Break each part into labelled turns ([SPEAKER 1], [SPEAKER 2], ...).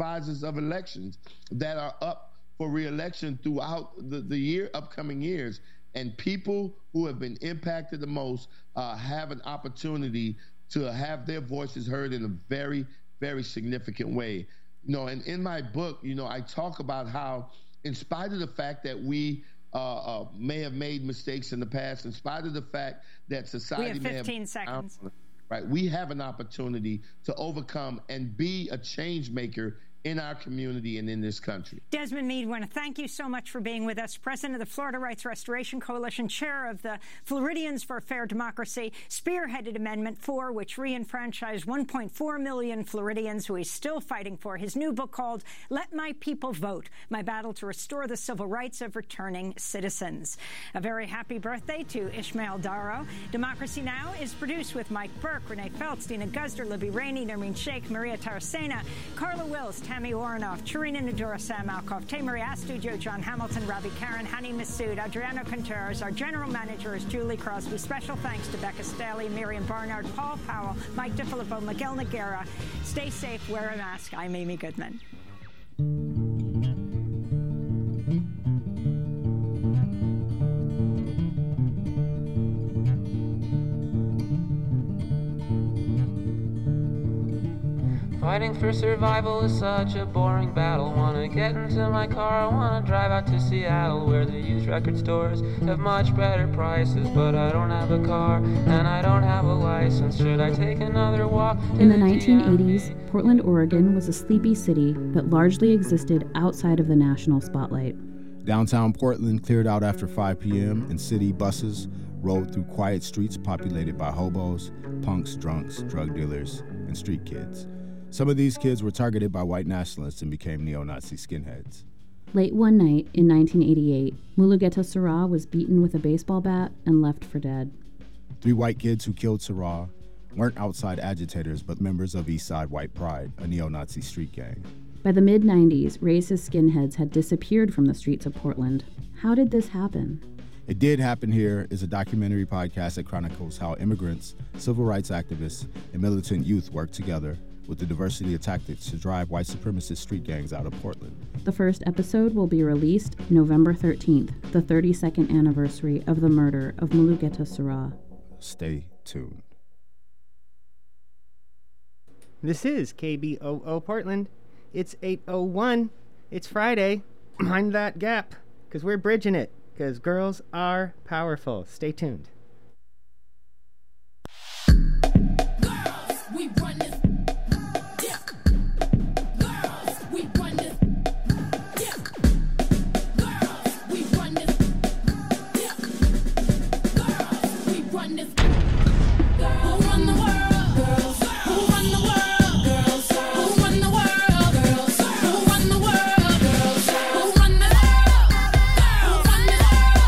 [SPEAKER 1] supervisors of elections that are up for re-election throughout the upcoming years. And people who have been impacted the most have an opportunity to have their voices heard in a very, very significant way. And in my book, I talk about how, in spite of the fact that we may have made mistakes in the past, in spite of the fact that society
[SPEAKER 2] may have 15 seconds.
[SPEAKER 1] Right, we have an opportunity to overcome and be a change maker in our community and in this country.
[SPEAKER 2] Desmond Meade, I want to thank you so much for being with us. President of the Florida Rights Restoration Coalition, chair of the Floridians for a Fair Democracy, spearheaded Amendment 4, which re-enfranchised 1.4 million Floridians, who he's still fighting for. His new book called Let My People Vote, My Battle to Restore the Civil Rights of Returning Citizens. A very happy birthday to Ishmael Daro. Democracy Now! Is produced with Mike Burke, Renee Feltz, Dina Guzder, Libby Rainey, Nermeen Sheikh, Maria Taracena, Carla Wills, Tammy Oranoff, Charina Nadura, Sam Alkoff, Tamery Astudio, John Hamilton, Ravi Karen, Hani Massoud, Adriano Contreras. Our general manager is Julie Crosby. Special thanks to Becca Staley, Miriam Barnard, Paul Powell, Mike DiFilippo, Miguel Noguera. Stay safe, wear a mask. I'm Amy Goodman.
[SPEAKER 3] Fighting for survival is such a boring battle. Wanna get into my car, wanna drive out to Seattle, where the used record stores have much better prices. But I don't have a car, and I don't have a license. Should I take another walk?
[SPEAKER 4] In the 1980s, Portland, Oregon was a sleepy city that largely existed outside of the national spotlight.
[SPEAKER 5] Downtown Portland cleared out after 5 p.m. and city buses rolled through quiet streets populated by hobos, punks, drunks, drug dealers, and street kids. Some of these kids were targeted by white nationalists and became neo-Nazi skinheads.
[SPEAKER 4] Late one night in 1988, Mulugeta Seraw was beaten with a baseball bat and left for dead.
[SPEAKER 5] 3 white kids who killed Seraw weren't outside agitators, but members of Eastside White Pride, a neo-Nazi street gang.
[SPEAKER 4] By the mid-90s, racist skinheads had disappeared from the streets of Portland. How did this happen?
[SPEAKER 5] It Did Happen Here is a documentary podcast that chronicles how immigrants, civil rights activists, and militant youth work together with the diversity of tactics to drive white supremacist street gangs out of Portland.
[SPEAKER 4] The first episode will be released November 13th, the 32nd anniversary of the murder of Mulugeta Seraw.
[SPEAKER 5] Stay tuned.
[SPEAKER 6] This is KBOO Portland. It's 8:01. It's Friday. Mind that gap, because we're bridging it, because girls are powerful. Stay tuned.
[SPEAKER 7] Girls, we run this. Yeah. Girls, we run this. Yeah. Girls, we run this. Yeah. Girls, we run this. Who run the world? Girls. Who run the world? Girls. Who run the world? Girls. Who run the world? Girls. Who run the world? Who run the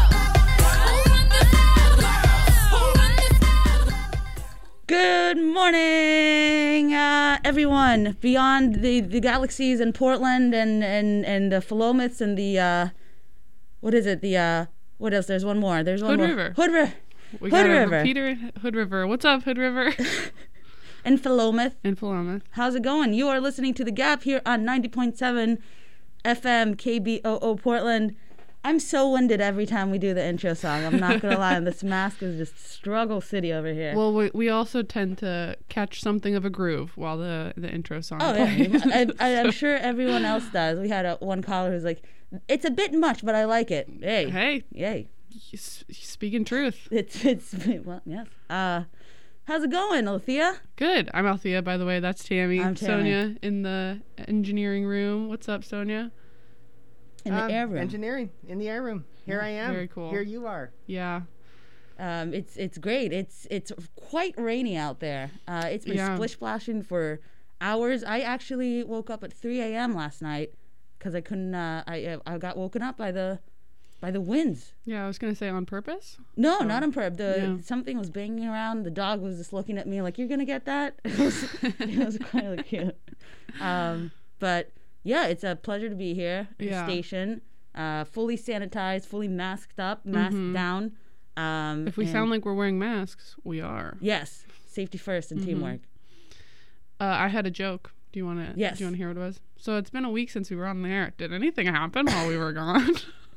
[SPEAKER 7] world? Who run this?
[SPEAKER 8] Good morning, everyone beyond the galaxies in Portland and the Philomaths and the what is it? The what else? There's one more. There's one
[SPEAKER 9] Hood
[SPEAKER 8] more.
[SPEAKER 9] River.
[SPEAKER 8] Hood River.
[SPEAKER 9] We
[SPEAKER 8] Hood
[SPEAKER 9] got a
[SPEAKER 8] River.
[SPEAKER 9] repeater. Hood River. What's up, Hood River?
[SPEAKER 8] And Philomath.
[SPEAKER 9] And Philomath.
[SPEAKER 8] How's it going? You are listening to The Gap here on 90.7 FM KBOO Portland. I'm so winded every time we do the intro song. I'm not going to lie. This mask is just struggle city over here.
[SPEAKER 9] Well, we also tend to catch something of a groove while the intro song
[SPEAKER 8] plays.
[SPEAKER 9] plays.
[SPEAKER 8] I'm sure everyone else does. We had one caller who's like, it's a bit much, but I like it. Hey. Yay.
[SPEAKER 9] Speaking truth.
[SPEAKER 8] It's well, yes. How's it going, Althea?
[SPEAKER 9] Good. I'm Althea, by the way. That's Tammy.
[SPEAKER 8] I'm Tammy.
[SPEAKER 9] Sonia in the engineering room. What's up, Sonia?
[SPEAKER 8] In the air room.
[SPEAKER 6] Engineering in the air room. Here I am.
[SPEAKER 9] Very cool.
[SPEAKER 6] Here you are.
[SPEAKER 9] Yeah.
[SPEAKER 8] It's great. It's quite rainy out there. It's been splish splashing for hours. I actually woke up at 3 a.m. last night because I couldn't. I got woken up by the winds.
[SPEAKER 9] Yeah, I was gonna say on purpose.
[SPEAKER 8] No, not on purpose. Something was banging around. The dog was just looking at me like, "You're gonna get that." It was quite cute. But yeah, it's a pleasure to be here at the station. Fully sanitized, fully masked up, masked down.
[SPEAKER 9] If we sound like we're wearing masks, we are.
[SPEAKER 8] Yes, safety first and teamwork.
[SPEAKER 9] I had a joke Do you want to?
[SPEAKER 8] Yes.
[SPEAKER 9] Do you want to hear what it was? So it's been a week since we were on the air. Did anything happen while we were gone?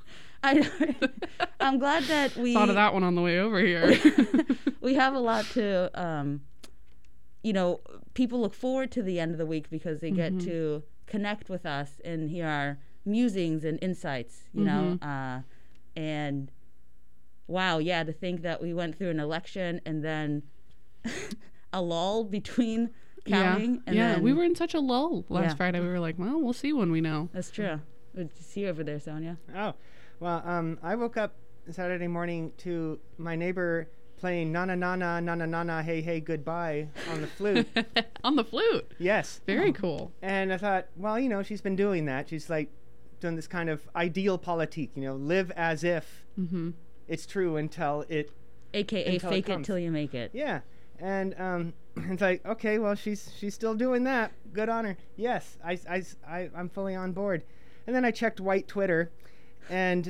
[SPEAKER 8] I'm glad that we
[SPEAKER 9] thought of that one on the way over here.
[SPEAKER 8] We have a lot to, people look forward to the end of the week because they get to connect with us and hear our musings and insights, you know, and wow, yeah, to think that we went through an election and then a lull between counting. And then,
[SPEAKER 9] we were in such a lull last Friday. We were like, well, we'll see when we know.
[SPEAKER 8] That's true. Good to see you over there, Sonia.
[SPEAKER 6] Oh, well, I woke up Saturday morning to my neighbor playing na na na na na na na na hey hey goodbye on the flute.
[SPEAKER 9] On the flute?
[SPEAKER 6] Yes.
[SPEAKER 9] Very cool.
[SPEAKER 6] And I thought, well, she's been doing that. She's like doing this kind of ideal politique, live as if it's true until it...
[SPEAKER 8] AKA fake it till you make it.
[SPEAKER 6] Yeah. And it's like, okay, well, she's still doing that. Good on her. Yes, I'm fully on board. And then I checked white Twitter, and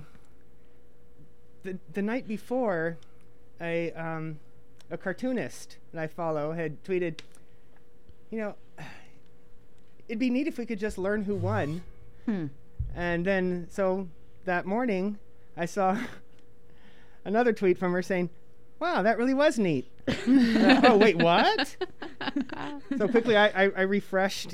[SPEAKER 6] the night before, a cartoonist that I follow had tweeted, it'd be neat if we could just learn who won. And then, so that morning, I saw another tweet from her saying, wow, that really was neat. Oh, wait, what? So quickly I refreshed,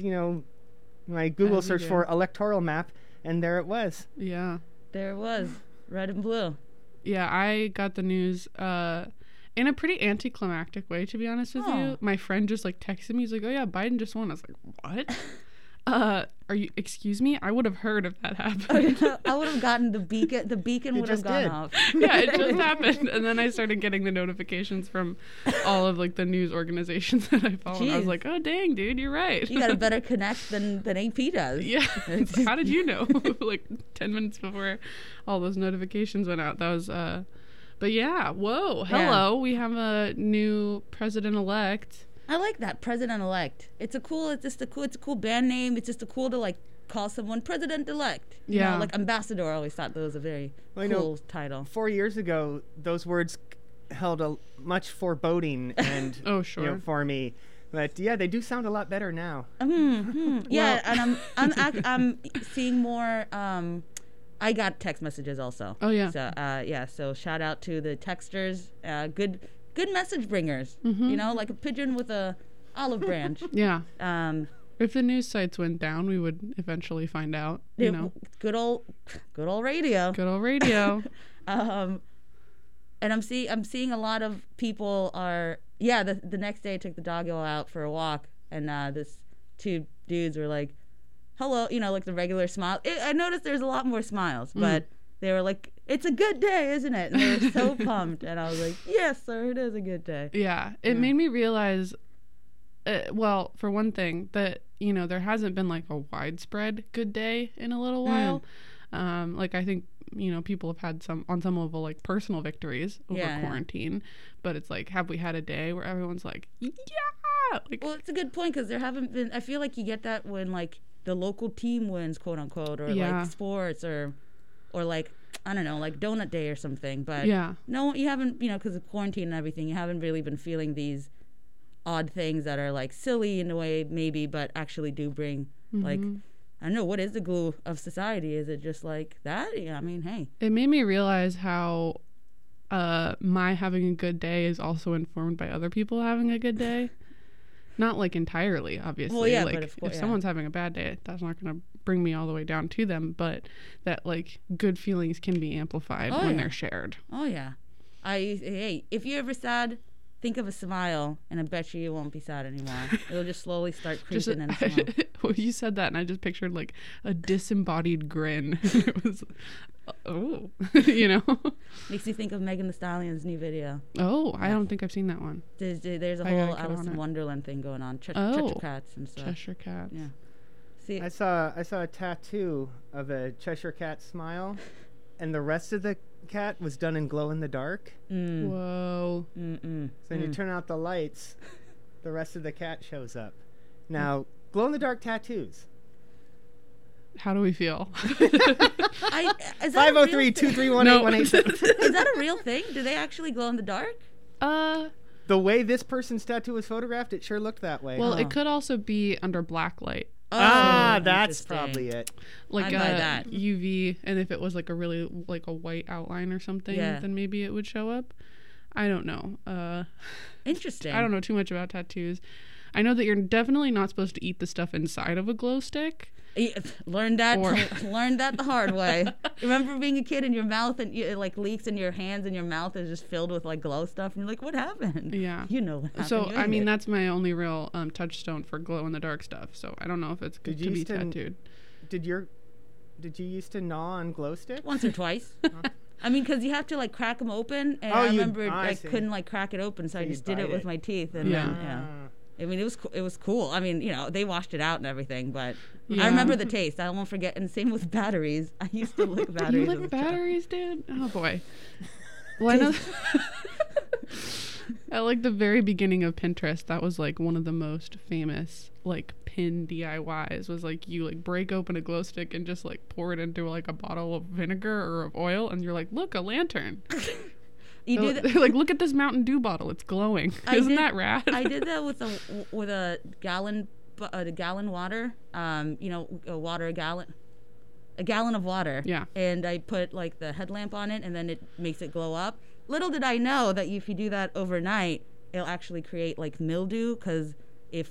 [SPEAKER 6] my Google search for electoral map, and there it was.
[SPEAKER 9] Yeah.
[SPEAKER 8] There it was, red and blue.
[SPEAKER 9] Yeah, I got the news in a pretty anticlimactic way, to be honest with you. My friend just texted me. He's like, oh yeah, Biden just won. I was like, what? Are you, excuse me? I would have heard if that happened.
[SPEAKER 8] I would have gotten the beacon. The beacon would have gone off.
[SPEAKER 9] Yeah, it just happened. And then I started getting the notifications from all of the news organizations that I follow. And I was like, oh, dang, dude, you're right.
[SPEAKER 8] You got a better connect than AP does.
[SPEAKER 9] Yeah. How did you know? 10 minutes before all those notifications went out. That was, but yeah, whoa, hello. Yeah. We have a new president-elect.
[SPEAKER 8] I like that, president-elect. It's a cool band name. It's just a cool to call someone president-elect. You know, ambassador. I always thought that was a very cool title.
[SPEAKER 6] 4 years ago, those words held a much foreboding and for me. But yeah, they do sound a lot better now.
[SPEAKER 8] Yeah, and I'm seeing more. I got text messages also.
[SPEAKER 9] Oh yeah.
[SPEAKER 8] So so shout out to the texters. Good message bringers, like a pigeon with a olive branch.
[SPEAKER 9] Yeah. If the news sites went down, we would eventually find out.
[SPEAKER 8] Good old radio.
[SPEAKER 9] Good old radio.
[SPEAKER 8] And I'm seeing a lot of people are. Yeah. The next day, I took the doggo out for a walk, and this two dudes were like, "Hello," like the regular smile. I noticed there's a lot more smiles, but they were like, it's a good day, isn't it? And they were so pumped. And I was like, yes, sir, it is a good day.
[SPEAKER 9] Yeah. It made me realize, well, for one thing, that, there hasn't been a widespread good day in a little while. I think, people have had on some level, personal victories over quarantine. But it's have we had a day where everyone's like, yeah!
[SPEAKER 8] Well, it's a good point because there haven't been, I feel like you get that when, the local team wins, quote unquote, or sports or I don't know, donut day or something. But no, you haven't, because of quarantine and everything, you haven't really been feeling these odd things that are silly in a way, maybe, but actually do bring I don't know, what is the glue of society? Is it just that? Yeah, I mean, hey.
[SPEAKER 9] It made me realize how my having a good day is also informed by other people having a good day. Not entirely, obviously.
[SPEAKER 8] Well, yeah, but
[SPEAKER 9] if someone's having a bad day, that's not going to bring me all the way down to them. But that good feelings can be amplified when they're shared.
[SPEAKER 8] Oh yeah, hey, if you're ever sad, think of a smile, and I bet you won't be sad anymore. It'll just slowly start creeping in.
[SPEAKER 9] Well, you said that, and I just pictured a disembodied grin. It was,
[SPEAKER 8] Makes you think of Megan Thee Stallion's new video.
[SPEAKER 9] Oh, I don't think I've seen that one.
[SPEAKER 8] There's a whole Alice in Wonderland thing going on. Cheshire Cats and stuff.
[SPEAKER 9] Cheshire Cats.
[SPEAKER 8] Yeah. See,
[SPEAKER 6] I saw a tattoo of a Cheshire Cat smile, and the rest of the cat was done in glow in the dark.
[SPEAKER 9] Whoa.
[SPEAKER 6] So when you turn out the lights, the rest of the cat shows up. Now, glow in the dark tattoos.
[SPEAKER 9] How do we feel?
[SPEAKER 6] 503-231-8187.
[SPEAKER 8] Is that a real thing? Do they actually glow in the dark?
[SPEAKER 6] the way this person's tattoo was photographed, it sure looked that way.
[SPEAKER 9] Well, it could also be under black light.
[SPEAKER 6] That's probably it.
[SPEAKER 9] Like
[SPEAKER 8] I'd buy that.
[SPEAKER 9] UV, and if it was like a really like a white outline or something, then maybe it would show up. I don't know.
[SPEAKER 8] Interesting.
[SPEAKER 9] I don't know too much about tattoos. I know that you're definitely not supposed to eat the stuff inside of a glow stick.
[SPEAKER 8] Learned that the hard way. Remember being a kid and your mouth and it like leaks in your hands and your mouth is just filled with like glow stuff and you're like, what happened?
[SPEAKER 9] Yeah.
[SPEAKER 8] You know what happened.
[SPEAKER 9] So I mean that's my only real touchstone for glow in the dark stuff. So I don't know if it's good to be tattooed.
[SPEAKER 6] Did you used to gnaw on glow sticks?
[SPEAKER 8] Once or twice. I mean, because you have to like crack them open, and I remember I couldn't like crack it open, so I just did it with my teeth, and I mean, it was cool. I mean, you know, they washed it out and everything, but I remember the taste. I won't forget. And same with batteries. I used to lick batteries.
[SPEAKER 9] You lick batteries, dude? Oh boy. Well, I know. At like the very beginning of Pinterest, that was like one of the most famous like pin DIYs. Was like you like break open a glow stick and just like pour it into like a bottle of vinegar or of oil, and you're like, look, a lantern. They're like, look at this Mountain Dew bottle. It's glowing. Isn't that rad?
[SPEAKER 8] I did that with a gallon water. You know, a gallon of water. Yeah. And I put like the headlamp on it, and then it makes it glow up. Little did I know that if you do that overnight, it'll actually create like mildew, because if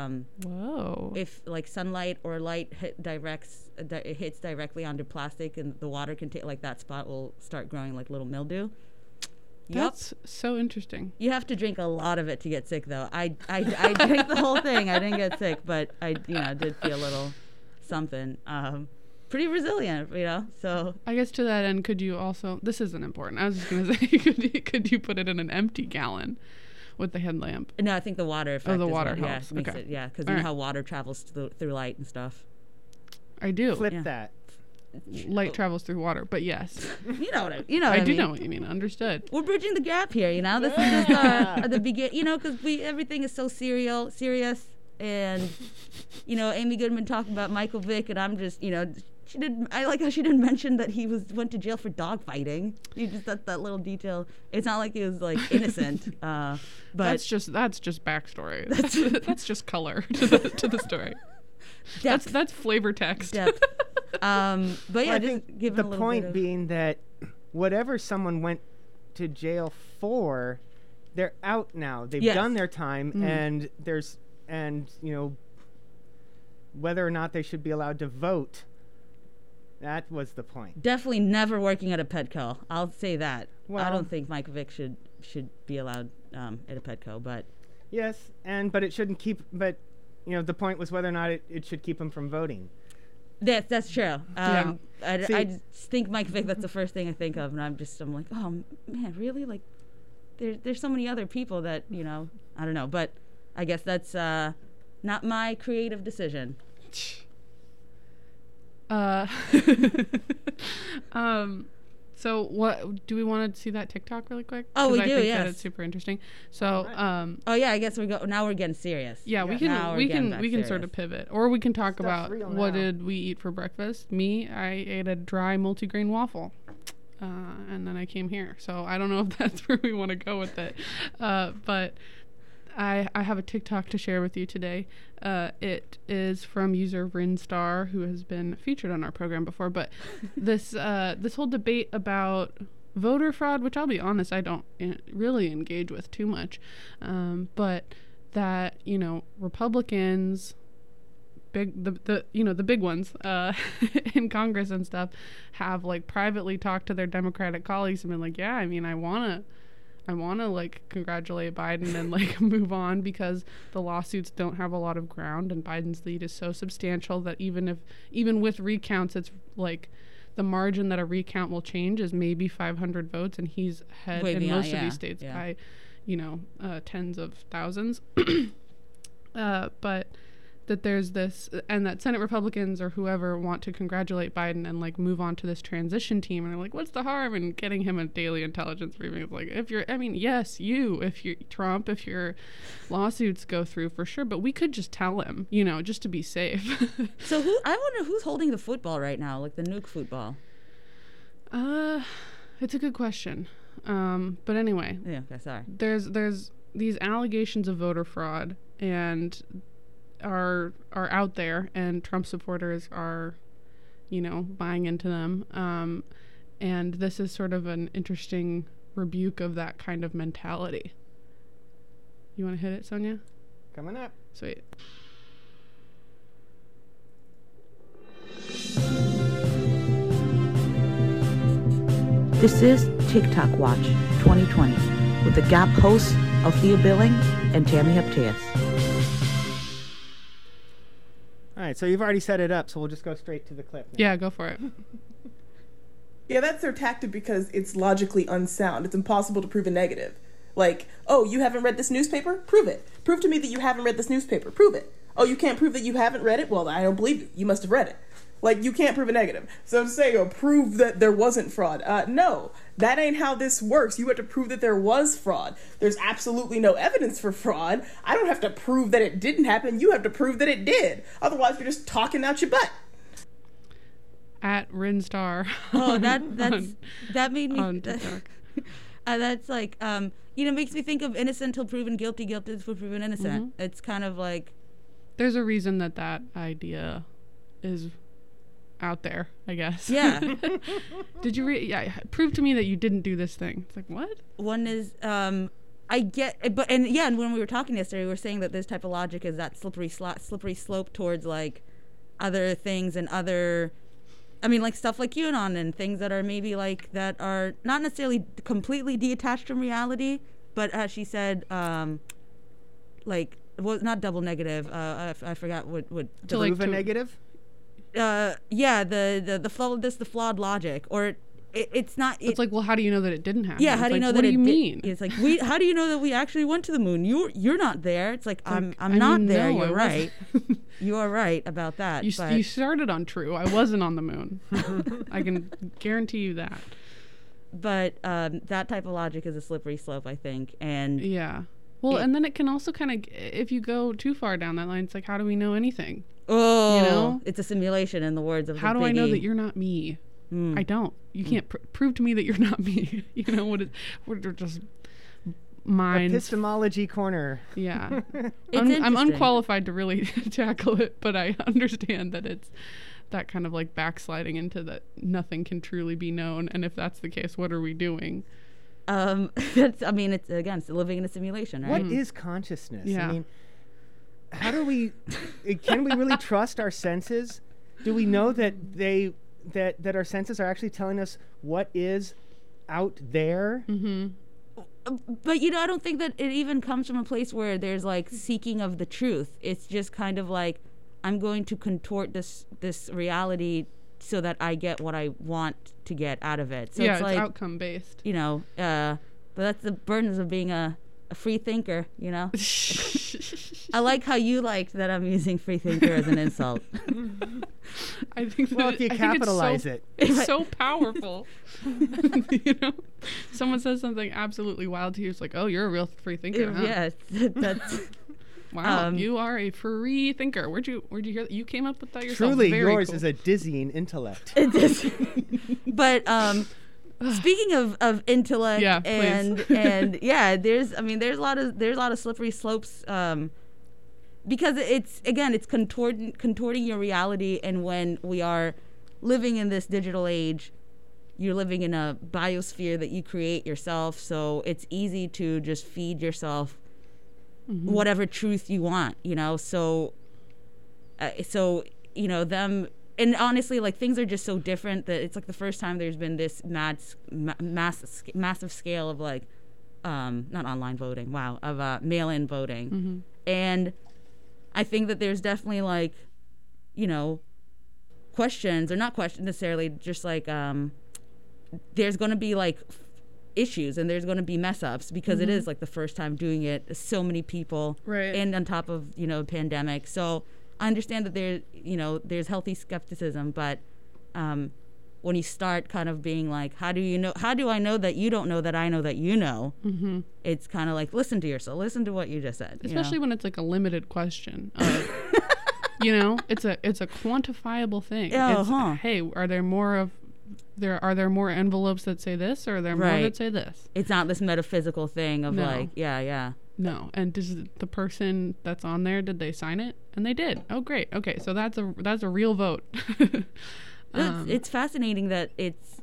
[SPEAKER 8] like sunlight or light hits directly onto plastic, and the water can take like that spot will start growing like little mildew.
[SPEAKER 9] That's so interesting.
[SPEAKER 8] You have to drink a lot of it to get sick, though. I drank the whole thing. I didn't get sick, but I did feel a little something. Pretty resilient, you know. So
[SPEAKER 9] I guess to that end, could you also? This isn't important. I was just gonna say, could you put it in an empty gallon with the headlamp?
[SPEAKER 8] No, I think the water effect.
[SPEAKER 9] Oh, the water helps.
[SPEAKER 8] Yeah, makes it, yeah, because you know how water travels through light and stuff.
[SPEAKER 9] I do.
[SPEAKER 6] Flip that.
[SPEAKER 9] Light travels through water, but yes.
[SPEAKER 8] You know what I mean. I
[SPEAKER 9] do know what you mean. Understood.
[SPEAKER 8] We're bridging the gap here, you know. This is just the beginning, you know, because everything is so serious, and you know, Amy Goodman talking about Michael Vick, and I'm just, you know, I like how she didn't mention that he went to jail for dog fighting. You just that little detail. It's not like he was like innocent. But
[SPEAKER 9] that's just backstory. That's just color to the story. Depth. That's flavor text.
[SPEAKER 8] Depth. But yeah,
[SPEAKER 6] I think the point being that whatever someone went to jail for, they're out now. They've done their time, and you know, whether or not they should be allowed to vote. That was the point.
[SPEAKER 8] Definitely never working at a Petco. I'll say that.
[SPEAKER 6] Well,
[SPEAKER 8] I don't think Mike Vick should be allowed at a Petco, but
[SPEAKER 6] yes, but it shouldn't keep. But you know, the point was whether or not it should keep him from voting.
[SPEAKER 8] That's true. I just think Mike Vick. That's the first thing I think of, and I'm like, oh man, really? Like, there's so many other people that, you know, I don't know, but I guess that's not my creative decision.
[SPEAKER 9] So what do we want to see that TikTok really quick?
[SPEAKER 8] Oh, we do.
[SPEAKER 9] I think
[SPEAKER 8] yes.
[SPEAKER 9] that it's super interesting. So
[SPEAKER 8] oh yeah, I guess now we're getting serious.
[SPEAKER 9] Yeah, we can sort of pivot, or we can talk about what did we eat for breakfast. Me, I ate a dry multigrain waffle, and then I came here. So I don't know if that's where we want to go with it, but I have a TikTok to share with you today. It is from user Rinstar, who has been featured on our program before. But this whole debate about voter fraud, which I'll be honest, I don't really engage with too much, but that, you know, Republicans, the big ones in Congress and stuff, have like privately talked to their Democratic colleagues and been like, yeah, I mean, I want to like congratulate Biden and like move on, because the lawsuits don't have a lot of ground, and Biden's lead is so substantial that even with recounts, it's like the margin that a recount will change is maybe 500 votes, and he's ahead in most of these states by, you know, tens of thousands. But that there's this, and that Senate Republicans or whoever want to congratulate Biden and like move on to this transition team, and they're like, what's the harm in getting him a daily intelligence briefing? It's like, if your Trump, if your lawsuits go through, for sure, but we could just tell him, you know, just to be safe.
[SPEAKER 8] So I wonder who's holding the football right now, like the nuke football.
[SPEAKER 9] It's a good question. But anyway,
[SPEAKER 8] yeah, okay, sorry.
[SPEAKER 9] There's these allegations of voter fraud and are out there, and Trump supporters are, buying into them. And this is sort of an interesting rebuke of that kind of mentality. You want to hit it, Sonia?
[SPEAKER 6] Coming up.
[SPEAKER 9] Sweet.
[SPEAKER 10] This is TikTok Watch 2020 with the Gap hosts Althea Billing and Tammy Heptaeus.
[SPEAKER 6] All right, so you've already set it up, so we'll just go straight to the clip now.
[SPEAKER 9] Yeah, go for it.
[SPEAKER 11] Yeah, that's their tactic because it's logically unsound. It's impossible to prove a negative. Like, oh, you haven't read this newspaper? Prove it. Prove to me that you haven't read this newspaper. Prove it. Oh, you can't prove that you haven't read it? Well, I don't believe you. You must have read it. Like, you can't prove a negative. So to say, prove that there wasn't fraud. No, that ain't how this works. You have to prove that there was fraud. There's absolutely no evidence for fraud. I don't have to prove that it didn't happen. You have to prove that it did. Otherwise, you're just talking out your butt.
[SPEAKER 9] At Rinstar.
[SPEAKER 8] Oh, that made me. That's like, makes me think of innocent till proven guilty, guilty till proven innocent. Mm-hmm. It's kind of like.
[SPEAKER 9] There's a reason that idea is out there, I guess.
[SPEAKER 8] Yeah.
[SPEAKER 9] Did you prove to me that you didn't do this thing? It's like, what?
[SPEAKER 8] One is, I get, and when we were talking yesterday, we were saying that this type of logic is that slippery slope towards like other things and other, like stuff like QAnon and things that are maybe like that are not necessarily completely detached from reality, but as she said, like, well, not double negative. I forgot what.
[SPEAKER 6] To prove a negative.
[SPEAKER 8] The flawed logic, or it's not.
[SPEAKER 9] It's like, well, how do you know that it didn't happen?
[SPEAKER 8] Yeah, how do you know that?
[SPEAKER 9] What do you mean?
[SPEAKER 8] It's like how do you know that we actually went to the moon? You're not there. It's like I'm not there.
[SPEAKER 9] No,
[SPEAKER 8] you're right. You are right about that.
[SPEAKER 9] You started on true. I wasn't on the moon. I can guarantee you that.
[SPEAKER 8] But that type of logic is a slippery slope, I think, and
[SPEAKER 9] yeah. Well, and then it can also kind of, if you go too far down that line, it's like, how do we know anything?
[SPEAKER 8] Oh, it's a simulation in the words of
[SPEAKER 9] how do I know that you're not me? I don't. You can't prove to me that you're not me. We're just minds.
[SPEAKER 6] Epistemology corner.
[SPEAKER 9] Yeah. I'm unqualified to really tackle it, but I understand that it's that kind of like backsliding into that nothing can truly be known. And if that's the case, what are we doing?
[SPEAKER 8] It's living in a simulation, right?
[SPEAKER 6] What is consciousness?
[SPEAKER 9] Yeah.
[SPEAKER 6] How do we, can we really trust our senses? Do we know that that our senses are actually telling us what is out there?
[SPEAKER 9] Mm-hmm.
[SPEAKER 8] But, I don't think that it even comes from a place where there's like seeking of the truth. It's just kind of like, I'm going to contort this reality so that I get what I want to get out of it. So
[SPEAKER 9] yeah,
[SPEAKER 8] it's like,
[SPEAKER 9] outcome based.
[SPEAKER 8] But that's the burdens of being a free thinker, I like how you liked that I'm using free thinker as an insult.
[SPEAKER 9] I think that,
[SPEAKER 6] well, if you capitalize
[SPEAKER 9] it's so powerful. Someone says something absolutely wild to you, it's like, oh, you're a real free thinker, huh?
[SPEAKER 8] Yes, that's...
[SPEAKER 9] Wow, you are a free thinker. Where'd you hear that? You came up with that yourself.
[SPEAKER 6] Truly,
[SPEAKER 9] Very
[SPEAKER 6] yours
[SPEAKER 9] cool.
[SPEAKER 6] is a dizzying intellect.
[SPEAKER 8] But speaking of intellect,
[SPEAKER 9] yeah,
[SPEAKER 8] and yeah, there's a lot of slippery slopes, because it's contorting your reality, and when we are living in this digital age, you're living in a biosphere that you create yourself, so it's easy to just feed yourself whatever truth you want, so them, and honestly, like, things are just so different that it's like the first time there's been this massive scale of like not online voting, of mail-in voting, and I think that there's definitely like questions, or not questions necessarily, just like there's going to be like issues, and there's going to be mess ups, because it is like the first time doing it, so many people,
[SPEAKER 9] right,
[SPEAKER 8] and on top of pandemic. So I understand that there's healthy skepticism, but when you start kind of being like, how do I know that you don't know that I know that you know, it's kind of like, listen to yourself, listen to what you just said,
[SPEAKER 9] especially when it's like a limited question. It's a quantifiable thing. Hey, are there more envelopes that say this, or are there more that say this?
[SPEAKER 8] It's not this metaphysical thing of like, yeah.
[SPEAKER 9] No. And does the person that's on there, did they sign it? And they did. Oh, great. Okay, so that's a real vote.
[SPEAKER 8] It's fascinating that it's,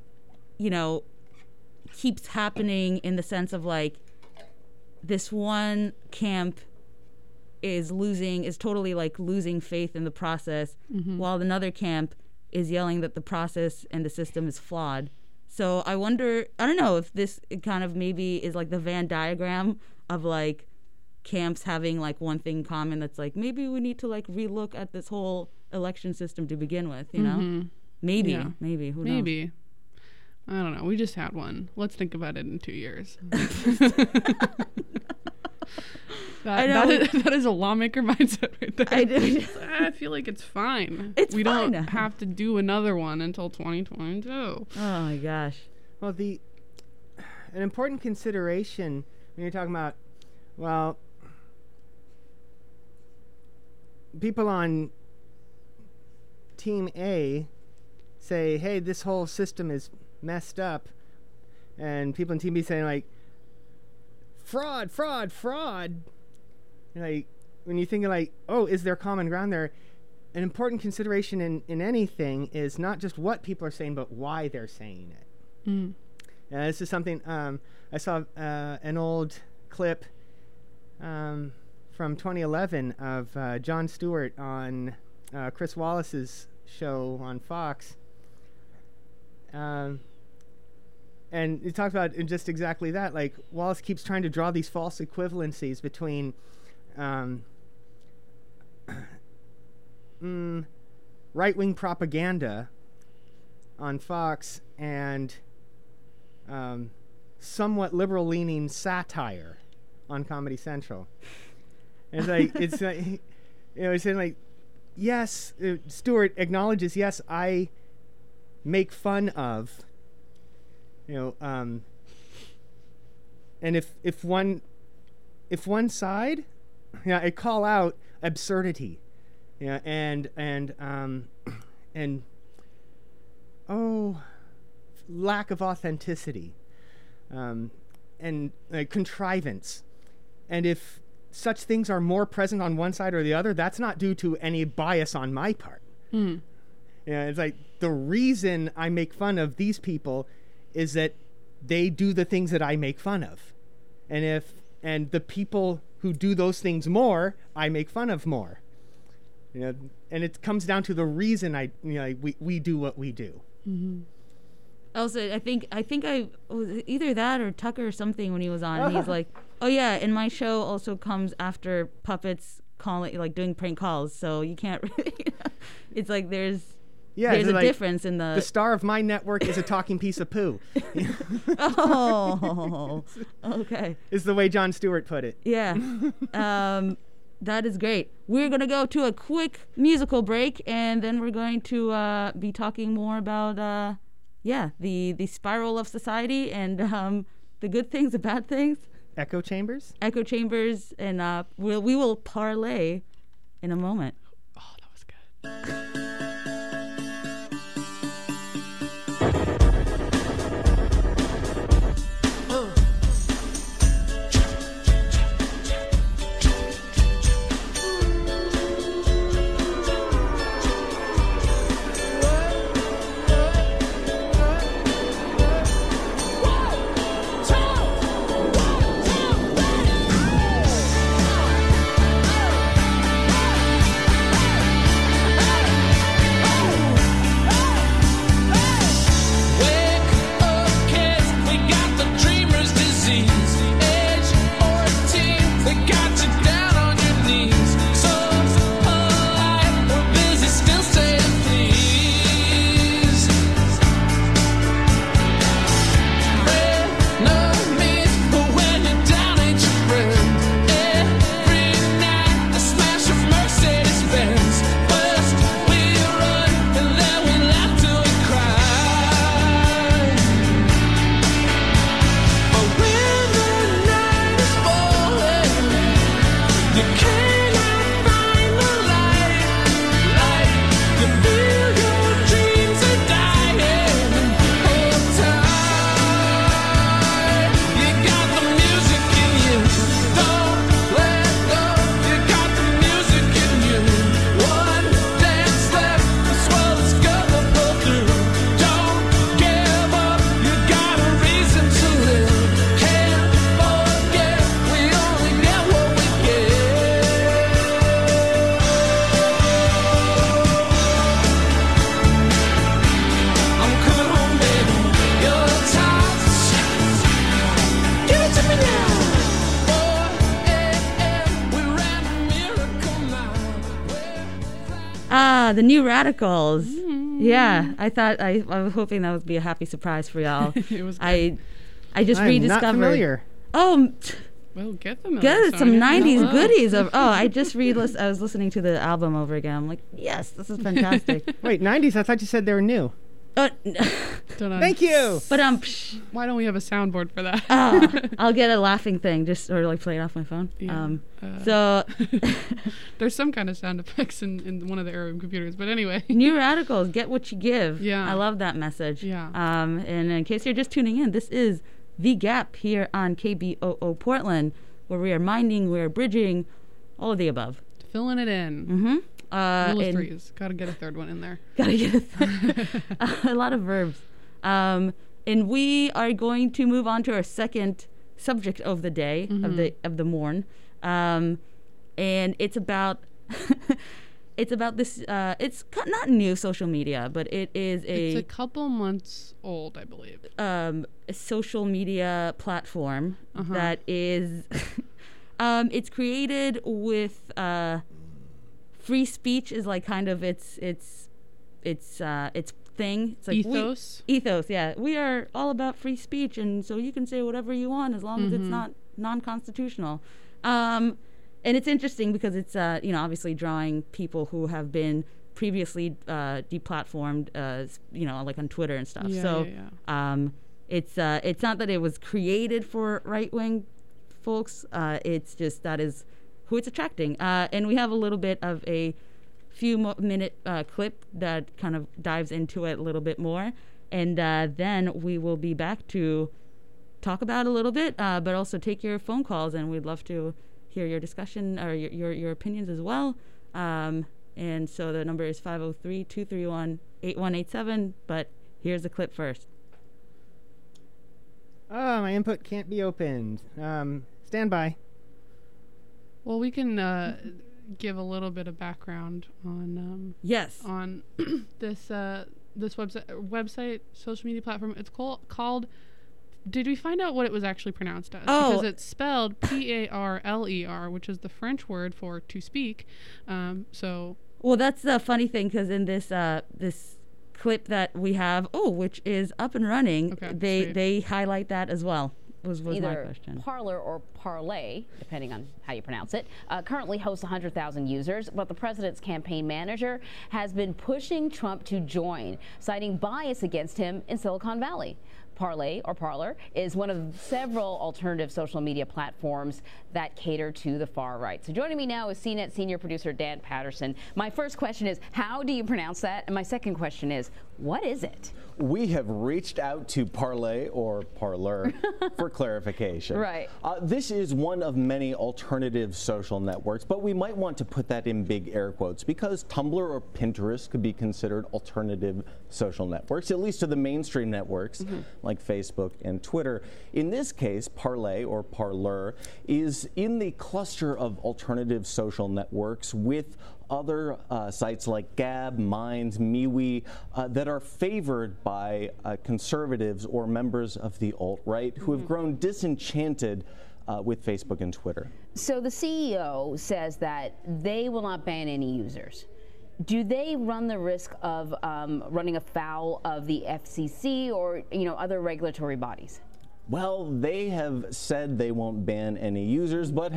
[SPEAKER 8] keeps happening in the sense of like this one camp is totally like losing faith in the process, while another camp is yelling that the process and the system is flawed. So I wonder, I don't know if this kind of maybe is like the Venn diagram of like camps having like one thing in common that's like maybe we need to like relook at this whole election system to begin with, Maybe, who knows?
[SPEAKER 9] Maybe. I don't know. We just had one. Let's think about it in 2 years. That is a lawmaker mindset right there. I feel like it's fine. We don't have to do another one until 2022.
[SPEAKER 8] Oh my gosh.
[SPEAKER 6] Well, an important consideration when you're talking about, well, people on Team A say, hey, this whole system is messed up, and people on Team B saying like, fraud. Like, when you think of like, oh, is there common ground there? An important consideration in anything is not just what people are saying, but why they're saying it. This is something I saw an old clip from 2011 of Jon Stewart on Chris Wallace's show on Fox. And it talks about just exactly that. Like, Wallace keeps trying to draw these false equivalencies between right-wing propaganda on Fox and somewhat liberal-leaning satire on Comedy Central. And it's like, it's saying like, yes, Stewart acknowledges, yes, I make fun of, and if one side, I call out absurdity, and lack of authenticity, and contrivance, and if such things are more present on one side or the other, that's not due to any bias on my part. It's like the reason I make fun of these people is that they do the things that I make fun of, and the people who do those things more, I make fun of more. And it comes down to the reason we do what we do.
[SPEAKER 8] Also, I think I was either that or Tucker or something when he was on, and he's like, oh yeah, and my show also comes after puppets calling, like doing prank calls, so you can't really. It's like there's a difference in the
[SPEAKER 6] star of my network is a talking piece of poo.
[SPEAKER 8] Oh, okay.
[SPEAKER 6] Is the way Jon Stewart put it.
[SPEAKER 8] Yeah. That is great. We're going to go to a quick musical break, and then we're going to be talking more about the spiral of society and the good things, the bad things.
[SPEAKER 6] Echo chambers,
[SPEAKER 8] and we will parlay in a moment.
[SPEAKER 9] Oh, that was good.
[SPEAKER 7] Hey!
[SPEAKER 8] The New Radicals. Yeah, I thought I was hoping that would be a happy surprise for y'all.
[SPEAKER 9] It was good.
[SPEAKER 8] I just
[SPEAKER 6] I'm
[SPEAKER 8] rediscovered.
[SPEAKER 6] not familiar.
[SPEAKER 8] Oh,
[SPEAKER 9] Well, get them.
[SPEAKER 8] good, some '90s goodies. I just I was listening to the album over again. I'm like, yes, this is fantastic.
[SPEAKER 6] Wait, 90s? I thought you said they were new. Thank you.
[SPEAKER 8] But
[SPEAKER 9] why don't we have a soundboard for that?
[SPEAKER 8] I'll get a laughing thing or like play it off my phone.
[SPEAKER 9] Yeah.
[SPEAKER 8] So
[SPEAKER 9] there's some kind of sound effects in one of the Airwave computers, but anyway.
[SPEAKER 8] New Radicals, get what you give.
[SPEAKER 9] Yeah.
[SPEAKER 8] I love that message.
[SPEAKER 9] Yeah.
[SPEAKER 8] And in case you're just tuning in, this is The Gap here on KBOO Portland, where we are minding, we're bridging, all of the above.
[SPEAKER 9] Filling it in.
[SPEAKER 8] Mm-hmm.
[SPEAKER 9] Rule of threes. Got to get a third one in there.
[SPEAKER 8] Gotta get a lot of verbs. And we are going to move on to our second subject of the day, of the morn. And it's about this. It's not new social media, but it's
[SPEAKER 9] a couple months old, I believe.
[SPEAKER 8] A social media platform that is. It's created with. Free speech is like kind of its thing. It's like
[SPEAKER 9] ethos.
[SPEAKER 8] Ethos, yeah. We are all about free speech, and so you can say whatever you want as long as it's not non-constitutional. And it's interesting because it's obviously drawing people who have been previously deplatformed, like on Twitter and stuff. It's not that it was created for right-wing folks. It's just that is who it's attracting. And we have a little bit of a few-minute clip that kind of dives into it a little bit more. And then we will be back to talk about it a little bit, but also take your phone calls, and we'd love to hear your discussion or your opinions as well. And so the number is 503-231-8187, but here's the clip first.
[SPEAKER 6] Oh, my input can't be opened. Stand by.
[SPEAKER 9] Well, we can give a little bit of background on on this website social media platform. It's called. Did we find out what it was actually pronounced as?
[SPEAKER 8] Oh,
[SPEAKER 9] because it's spelled Parler, which is the French word for to speak.
[SPEAKER 8] Well, that's the funny thing, because in this this clip that we have, which is up and running, they highlight that as well. Was
[SPEAKER 12] Either
[SPEAKER 8] my question.
[SPEAKER 12] Parler or Parlay, depending on how you pronounce it, currently hosts 100,000 users, but the president's campaign manager has been pushing Trump to join, citing bias against him in Silicon Valley. Parlay or Parler is one of several alternative social media platforms that cater to the far right. So joining me now is CNET senior producer Dan Patterson. My first question is, how do you pronounce that? And my second question is, what is it?
[SPEAKER 13] We have reached out to Parlay or Parler for clarification.
[SPEAKER 12] Right.
[SPEAKER 13] This is one of many alternative social networks, but we might want to put that in big air quotes because Tumblr or Pinterest could be considered alternative social networks, at least to the mainstream networks like Facebook and Twitter. In this case, Parlay or Parler is in the cluster of alternative social networks with other sites like Gab, Minds, MeWe that are favored by conservatives or members of the alt-right who have grown disenchanted with Facebook and Twitter.
[SPEAKER 12] So the CEO says that they will not ban any users. Do they run the risk of running afoul of the FCC or other regulatory bodies?
[SPEAKER 13] Well, they have said they won't ban any users, but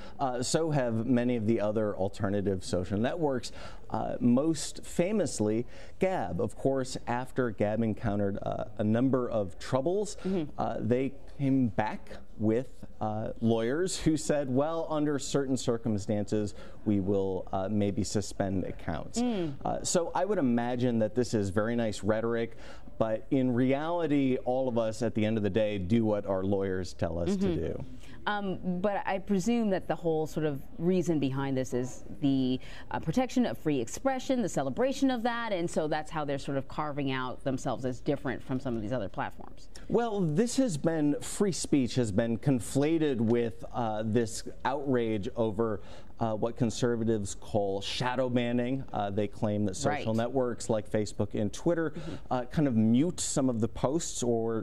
[SPEAKER 13] so have many of the other alternative social networks. Most famously, Gab. Of course, after Gab encountered a number of troubles, they came back with lawyers who said, well, under certain circumstances, we will maybe suspend accounts. So I would imagine that this is very nice rhetoric, but in reality, all of us at the end of the day do what our lawyers tell us to do.
[SPEAKER 12] But I presume that the whole sort of reason behind this is the protection of free expression, the celebration of that, and so that's how they're sort of carving out themselves as different from some of these other platforms.
[SPEAKER 13] Well, this has been, free speech has been conflated with this outrage over what conservatives call shadow banning. They claim that social networks like Facebook and Twitter kind of mute some of the posts or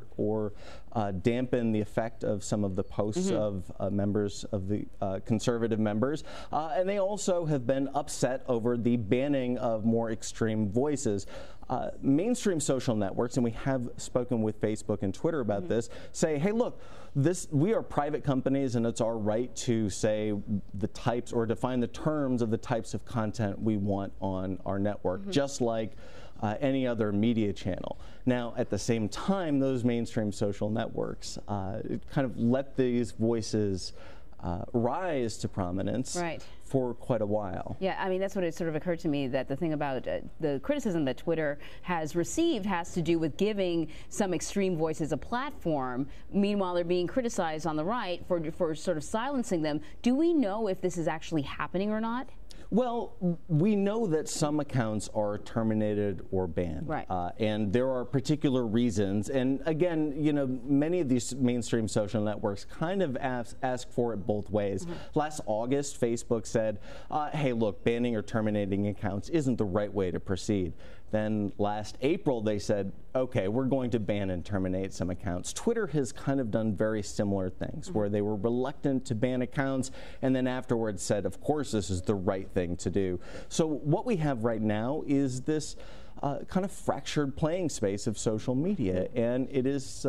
[SPEAKER 13] dampen the effect of some of the posts of members of the conservative members. And they also have been upset over the banning of more extreme voices. Mainstream social networks, and we have spoken with Facebook and Twitter about this, say, hey, look, we are private companies and it's our right to say the types or define the terms of the types of content we want on our network, just like any other media channel. Now, at the same time, those mainstream social networks kind of let these voices rise to prominence for quite a while.
[SPEAKER 12] Yeah, I mean, that's what it sort of occurred to me, that the thing about the criticism that Twitter has received has to do with giving some extreme voices a platform. Meanwhile, they're being criticized on the right for sort of silencing them. Do we know if this is actually happening or not?
[SPEAKER 13] Well, we know that some accounts are terminated or banned, and there are particular reasons. And again, you know, many of these mainstream social networks kind of ask for it both ways. Last August, Facebook said, hey, look, banning or terminating accounts isn't the right way to proceed. Then last April, they said, okay, we're going to ban and terminate some accounts. Twitter has kind of done very similar things, where they were reluctant to ban accounts and then afterwards said, of course, this is the right thing to do. So what we have right now is this kind of fractured playing space of social media, and it is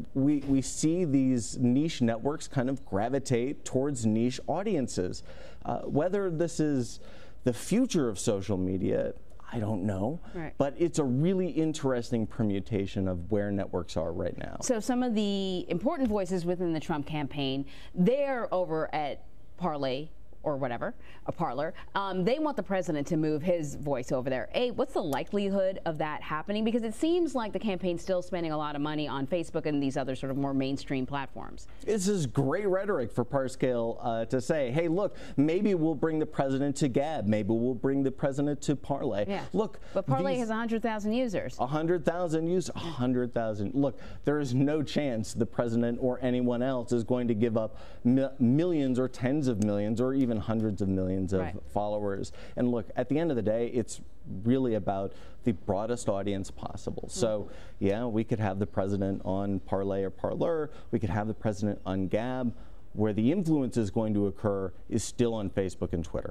[SPEAKER 13] we see these niche networks kind of gravitate towards niche audiences. Whether this is the future of social media, I don't know, but it's a really interesting permutation of where networks are right now.
[SPEAKER 12] So some of the important voices within the Trump campaign, they're over at Parlay or whatever, a Parler. They want the president to move his voice over there. What's the likelihood of that happening? Because it seems like the campaign's still spending a lot of money on Facebook and these other sort of more mainstream platforms.
[SPEAKER 13] This is great rhetoric for Parscale to say, hey, look, maybe we'll bring the president to Gab. Maybe we'll bring the president to Parlay.
[SPEAKER 12] Yeah.
[SPEAKER 13] Look,
[SPEAKER 12] but Parlay has 100,000 users.
[SPEAKER 13] 100,000 users, 100,000. Look, there is no chance the president or anyone else is going to give up millions or tens of millions or even hundreds of millions of followers. And look, at the end of the day, it's really about the broadest audience possible. So, yeah, we could have the president on Parlay or Parler. We could have the president on Gab. Where the influence is going to occur is still on Facebook and Twitter.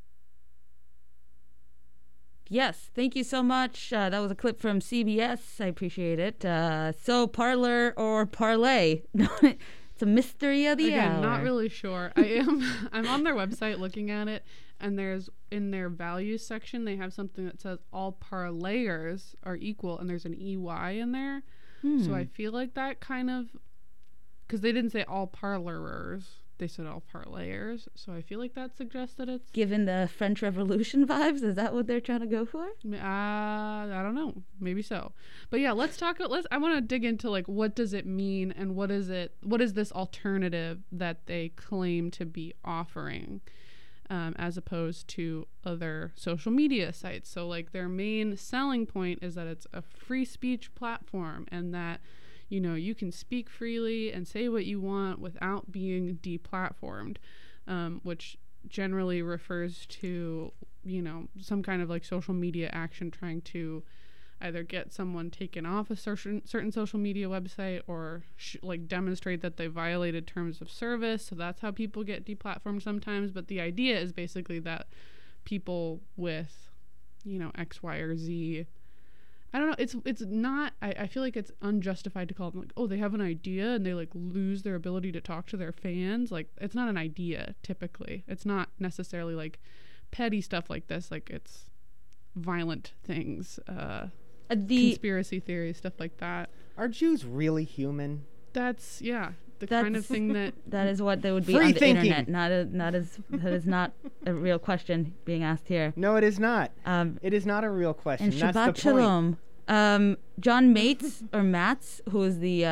[SPEAKER 8] Yes, thank you so much. That was a clip from CBS. I appreciate it. So Parler or Parlay? It's a mystery of the hour.
[SPEAKER 9] Not really sure. I'm on their website looking at it, and there's in their values section they have something that says all parlayers are equal, and there's an EY in there. So I feel like that kind of, because they didn't say all parlerers, they said all parlayers. So I feel like that suggests that it's
[SPEAKER 8] given the French Revolution vibes. Is that what they're trying to go for?
[SPEAKER 9] I don't know. Maybe so. But yeah, let's talk. I want to dig into like what does it mean and what is this alternative that they claim to be offering, as opposed to other social media sites. So like their main selling point is that it's a free speech platform and that, you know, you can speak freely and say what you want without being deplatformed, which generally refers to, you know, some kind of like social media action trying to either get someone taken off a certain social media website or like demonstrate that they violated terms of service. So that's how people get deplatformed sometimes. But the idea is basically that people with, you know, X, Y, or Z, I don't know. It's not. I feel like it's unjustified to call them like, oh, they have an idea and they like lose their ability to talk to their fans. Like, it's not an idea. Typically, it's not necessarily like petty stuff like this. Like, it's violent things, conspiracy theories, stuff like that.
[SPEAKER 6] Are Jews really human?
[SPEAKER 9] That's the kind of thing that
[SPEAKER 8] that is what they would be on the internet. That is not a real question being asked here.
[SPEAKER 6] No, it is not. It is not a real question.
[SPEAKER 8] And Shabbat Shalom. John Mates or Matz, who is the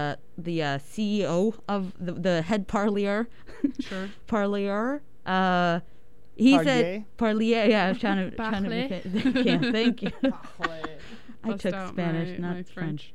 [SPEAKER 8] CEO of the head parlier, parlier. He said parlier. Yeah, I was trying to. Yeah, thank you. I took Spanish, not French.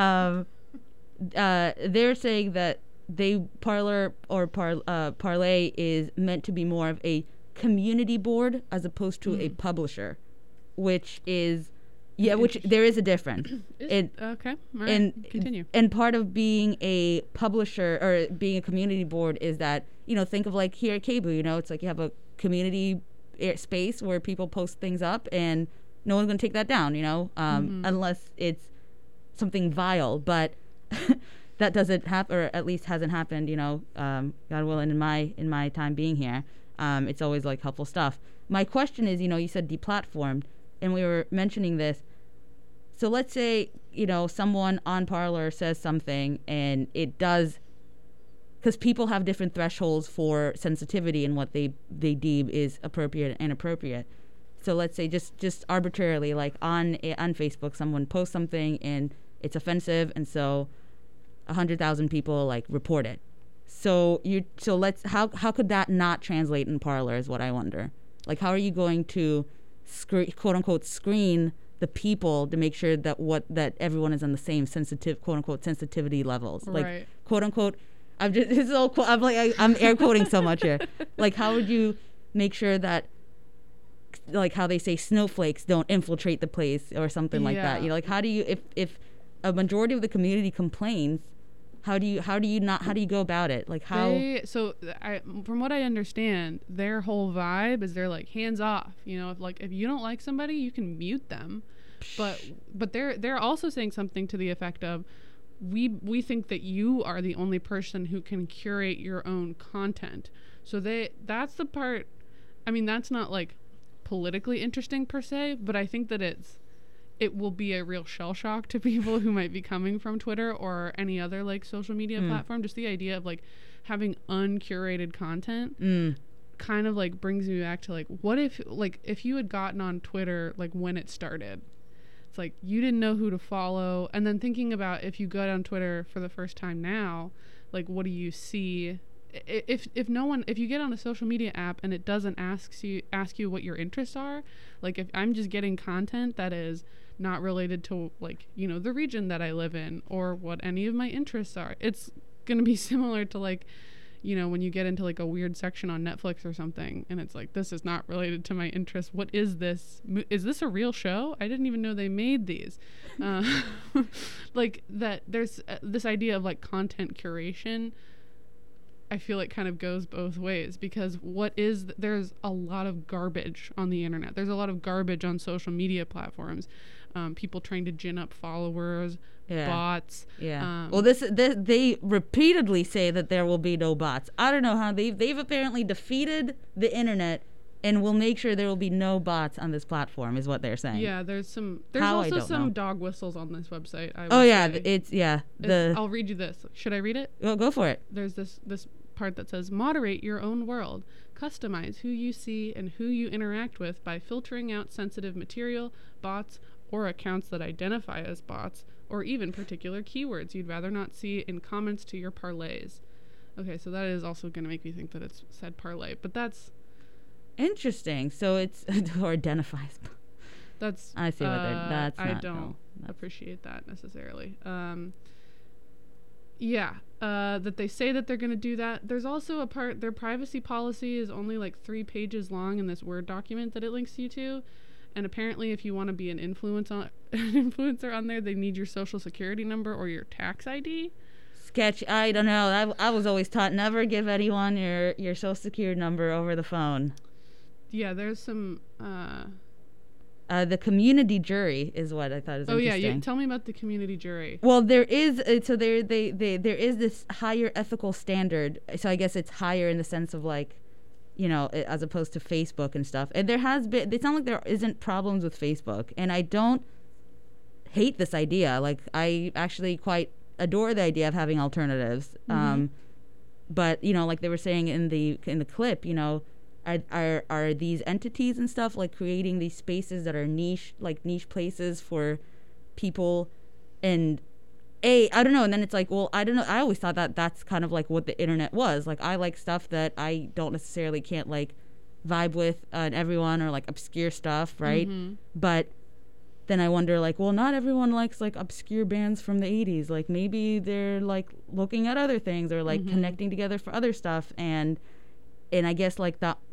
[SPEAKER 8] They're saying that Parler or Parlay is meant to be more of a community board as opposed to a publisher, which is, which there is a difference.
[SPEAKER 9] Okay, all right,
[SPEAKER 8] and
[SPEAKER 9] continue.
[SPEAKER 8] And part of being a publisher or being a community board is that, think of like here at KBOO, it's like you have a community space where people post things up and no one's going to take that down, unless it's something vile. But that doesn't happen, or at least hasn't happened, God willing, in my time being here. It's always like helpful stuff. My question is, you said deplatformed, and we were mentioning this. So let's say, someone on Parler says something and it does, because people have different thresholds for sensitivity and what they deem is appropriate and inappropriate. So let's say just arbitrarily, like on Facebook, someone posts something and it's offensive, and so 100,000 people like report it. So how could that not translate in Parler is what I wonder. Like, how are you going to quote unquote screen the people to make sure that everyone is on the same quote unquote sensitivity levels? Like,
[SPEAKER 9] right.
[SPEAKER 8] Quote unquote. I'm air quoting so much here. Like, how would you make sure that, like how they say, snowflakes don't infiltrate the place or something like that? Like, how do you, if a majority of the community complains, how do you go about it? Like, how?
[SPEAKER 9] From what I understand, their whole vibe is they're like hands off. If you don't like somebody, you can mute them. But they're also saying something to the effect of, we think that you are the only person who can curate your own content. So that's the part. I mean, that's not like politically interesting per se, but I think that it will be a real shell shock to people who might be coming from Twitter or any other like social media platform. Just the idea of like having uncurated content kind of like brings me back to like, what if you had gotten on Twitter like when it started? It's like you didn't know who to follow, and then thinking about if you go on Twitter for the first time now, like what do you see? If you get on a social media app and it doesn't ask you what your interests are, like if I'm just getting content that is not related to like the region that I live in or what any of my interests are, it's gonna be similar to like when you get into like a weird section on Netflix or something and it's like, this is not related to my interests. What is this? Is this a real show? I didn't even know they made these. Like that there's this idea of like content curation. I feel like kind of goes both ways, because there's a lot of garbage on the internet. There's a lot of garbage on social media platforms. People trying to gin up followers, bots.
[SPEAKER 8] Yeah. Well, they repeatedly say that there will be no bots. I don't know how they've apparently defeated the internet and will make sure there will be no bots on this platform, is what they're saying.
[SPEAKER 9] Yeah, there's also some dog whistles on this website. I'll read you this. Should I read it?
[SPEAKER 8] Go for it.
[SPEAKER 9] There's this part that says, moderate your own world. Customize who you see and who you interact with by filtering out sensitive material, bots, or accounts that identify as bots, or even particular keywords you'd rather not see in comments to your parlays. Okay, so that is also going to make me think that it's said parlay, but that's
[SPEAKER 8] interesting. So it's or identifies.
[SPEAKER 9] That's
[SPEAKER 8] I see what that's.
[SPEAKER 9] I don't appreciate that necessarily. That they say that they're going to do that. There's also a part, their privacy policy is only like 3 pages long in this Word document that it links you to. And apparently if you want to be an influencer on there, they need your social security number or your tax ID.
[SPEAKER 8] Sketch. I don't know. I was always taught never give anyone your social security number over the phone.
[SPEAKER 9] Yeah, there's some...
[SPEAKER 8] the community jury is what I thought was interesting.
[SPEAKER 9] Oh yeah, tell me about the community jury.
[SPEAKER 8] Well, there is there is this higher ethical standard. So I guess it's higher in the sense of like, as opposed to Facebook and stuff. And there has been. It's not like there isn't problems with Facebook, and I don't hate this idea. Like I actually quite adore the idea of having alternatives. Mm-hmm. But like they were saying in the clip, are these entities and stuff like creating these spaces that are niche places for people, and I don't know, and then it's like, well, I don't know, I always thought that that's kind of like what the internet was. Like I like stuff that I don't necessarily can't like vibe with everyone, or like obscure stuff, right? Mm-hmm. But then I wonder, like, well, not everyone likes like obscure bands from the 80s. Like maybe they're like looking at other things or like connecting together for other stuff, and and I guess like that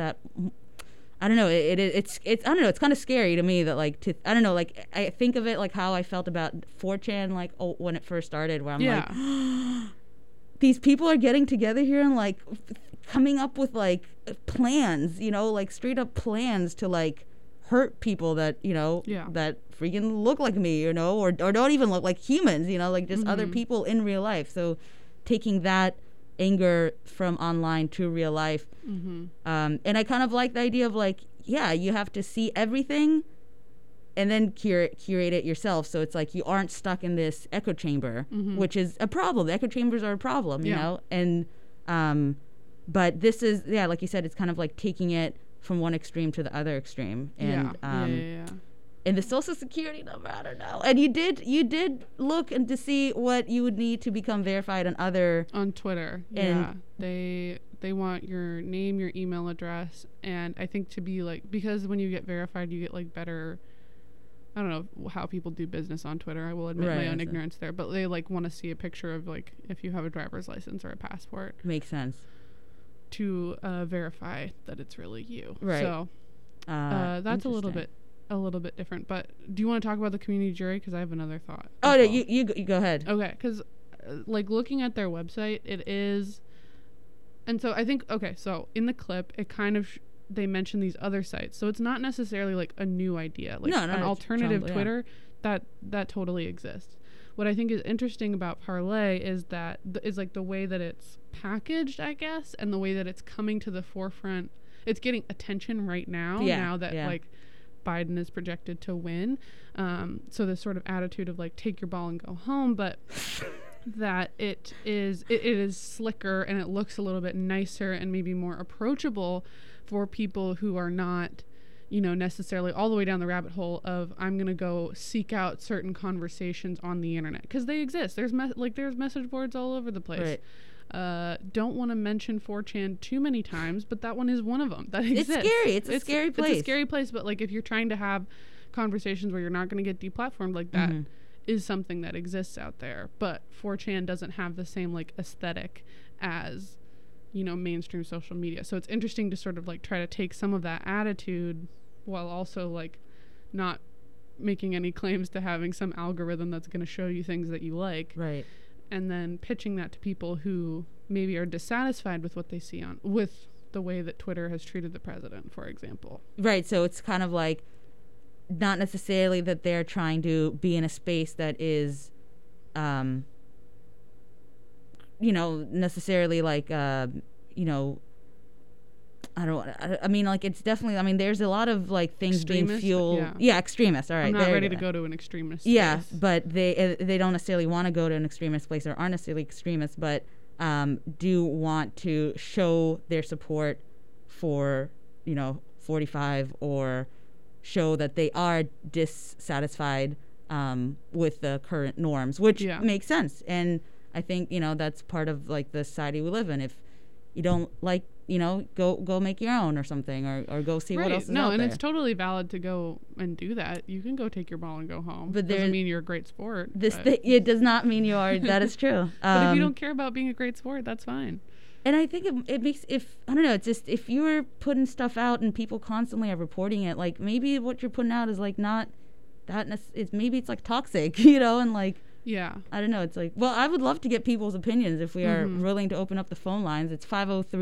[SPEAKER 8] I don't know. It's I don't know. It's kind of scary to me that like I don't know. Like I think of it like how I felt about 4chan like when it first started, where I'm like, these people are getting together here and like coming up with like plans, like straight up plans to like hurt people that that freaking look like me, or don't even look like humans, like just other people in real life. So taking that anger from online to real life, and I kind of like the idea of like, you have to see everything and then curate it yourself, so it's like you aren't stuck in this echo chamber, which is a problem. The echo chambers are a problem, you know, and but this is like you said, it's kind of like taking it from one extreme to the other extreme, and and the social security number, I don't know. And you did look and to see what you would need to become verified on Twitter.
[SPEAKER 9] And they want your name, your email address, and I think to be like, because when you get verified, you get like better, I don't know how people do business on Twitter. I will admit my own ignorance there, but they like want to see a picture of like if you have a driver's license or a passport.
[SPEAKER 8] Makes sense. To
[SPEAKER 9] verify that it's really you.
[SPEAKER 8] Right.
[SPEAKER 9] So that's a little bit different. But do you want to talk about the community jury? Because I have another thought.
[SPEAKER 8] Oh, no, you go ahead.
[SPEAKER 9] Okay, because like looking at their website, it is, and so I think so in the clip, it kind of they mention these other sites, so it's not necessarily like a new idea, like an alternative Twitter that totally exists. What I think is interesting about Parler is that is like the way that it's packaged, I guess, and the way that it's coming to the forefront. It's getting attention right now. Now that like Biden is projected to win, so this sort of attitude of like take your ball and go home, but that it is slicker and it looks a little bit nicer and maybe more approachable for people who are not, necessarily all the way down the rabbit hole of I'm going to go seek out certain conversations on the internet, because they exist. There's there's message boards all over the place. Right. Don't want to mention 4chan too many times, but that one is one of them that exists.
[SPEAKER 8] It's scary. It's a scary place.
[SPEAKER 9] It's a scary place, but like if you're trying to have conversations where you're not going to get deplatformed, like that is something that exists out there. But 4chan doesn't have the same like aesthetic as mainstream social media. So it's interesting to sort of like try to take some of that attitude while also like not making any claims to having some algorithm that's going to show you things that you like.
[SPEAKER 8] Right.
[SPEAKER 9] And then pitching that to people who maybe are dissatisfied with what they see with the way that Twitter has treated the president, for example.
[SPEAKER 8] Right. So it's kind of like not necessarily that they're trying to be in a space that is, necessarily like, I mean, like, it's definitely, I mean, there's a lot of, like, things being fueled. Yeah, extremists. All right.
[SPEAKER 9] I'm not ready to go to an extremist place.
[SPEAKER 8] Yeah, but they don't necessarily want to go to an extremist place or aren't necessarily extremists, but do want to show their support for, 45 or show that they are dissatisfied with the current norms, which makes sense. And I think, that's part of, like, the society we live in. If you don't like, go make your own or something, or go see what else is out there.
[SPEAKER 9] And it's totally valid to go and do that. You can go take your ball and go home. But doesn't mean you're a great sport.
[SPEAKER 8] It does not mean you are. That is true.
[SPEAKER 9] But if you don't care about being a great sport, that's fine.
[SPEAKER 8] And I think it makes, I don't know, it's just, if you're putting stuff out and people constantly are reporting it, like, maybe what you're putting out is, like, not that, maybe it's, like, toxic, and, like, I don't know, it's like, well, I would love to get people's opinions if we are willing to open up the phone lines. It's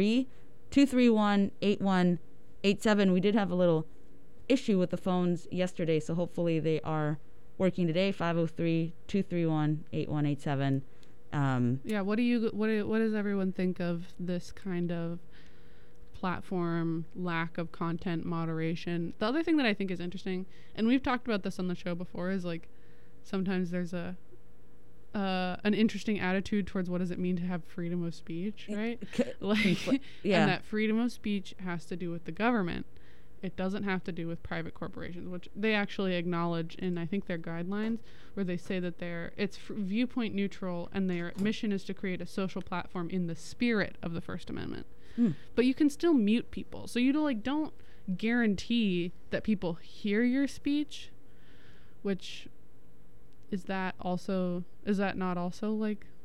[SPEAKER 8] 503-231-8187. We did have a little issue with the phones yesterday, so hopefully they are working today. 503-231-8187.
[SPEAKER 9] What does everyone think of this kind of platform lack of content moderation? The other thing that I think is interesting, and we've talked about this on the show before, is like sometimes there's an interesting attitude towards what does it mean to have freedom of speech, right? And that freedom of speech has to do with the government. It doesn't have to do with private corporations, which they actually acknowledge in, I think, their guidelines, where they say that it's viewpoint neutral and their mission is to create a social platform in the spirit of the First Amendment. But you can still mute people. So you don't guarantee that people hear your speech, which is that not also like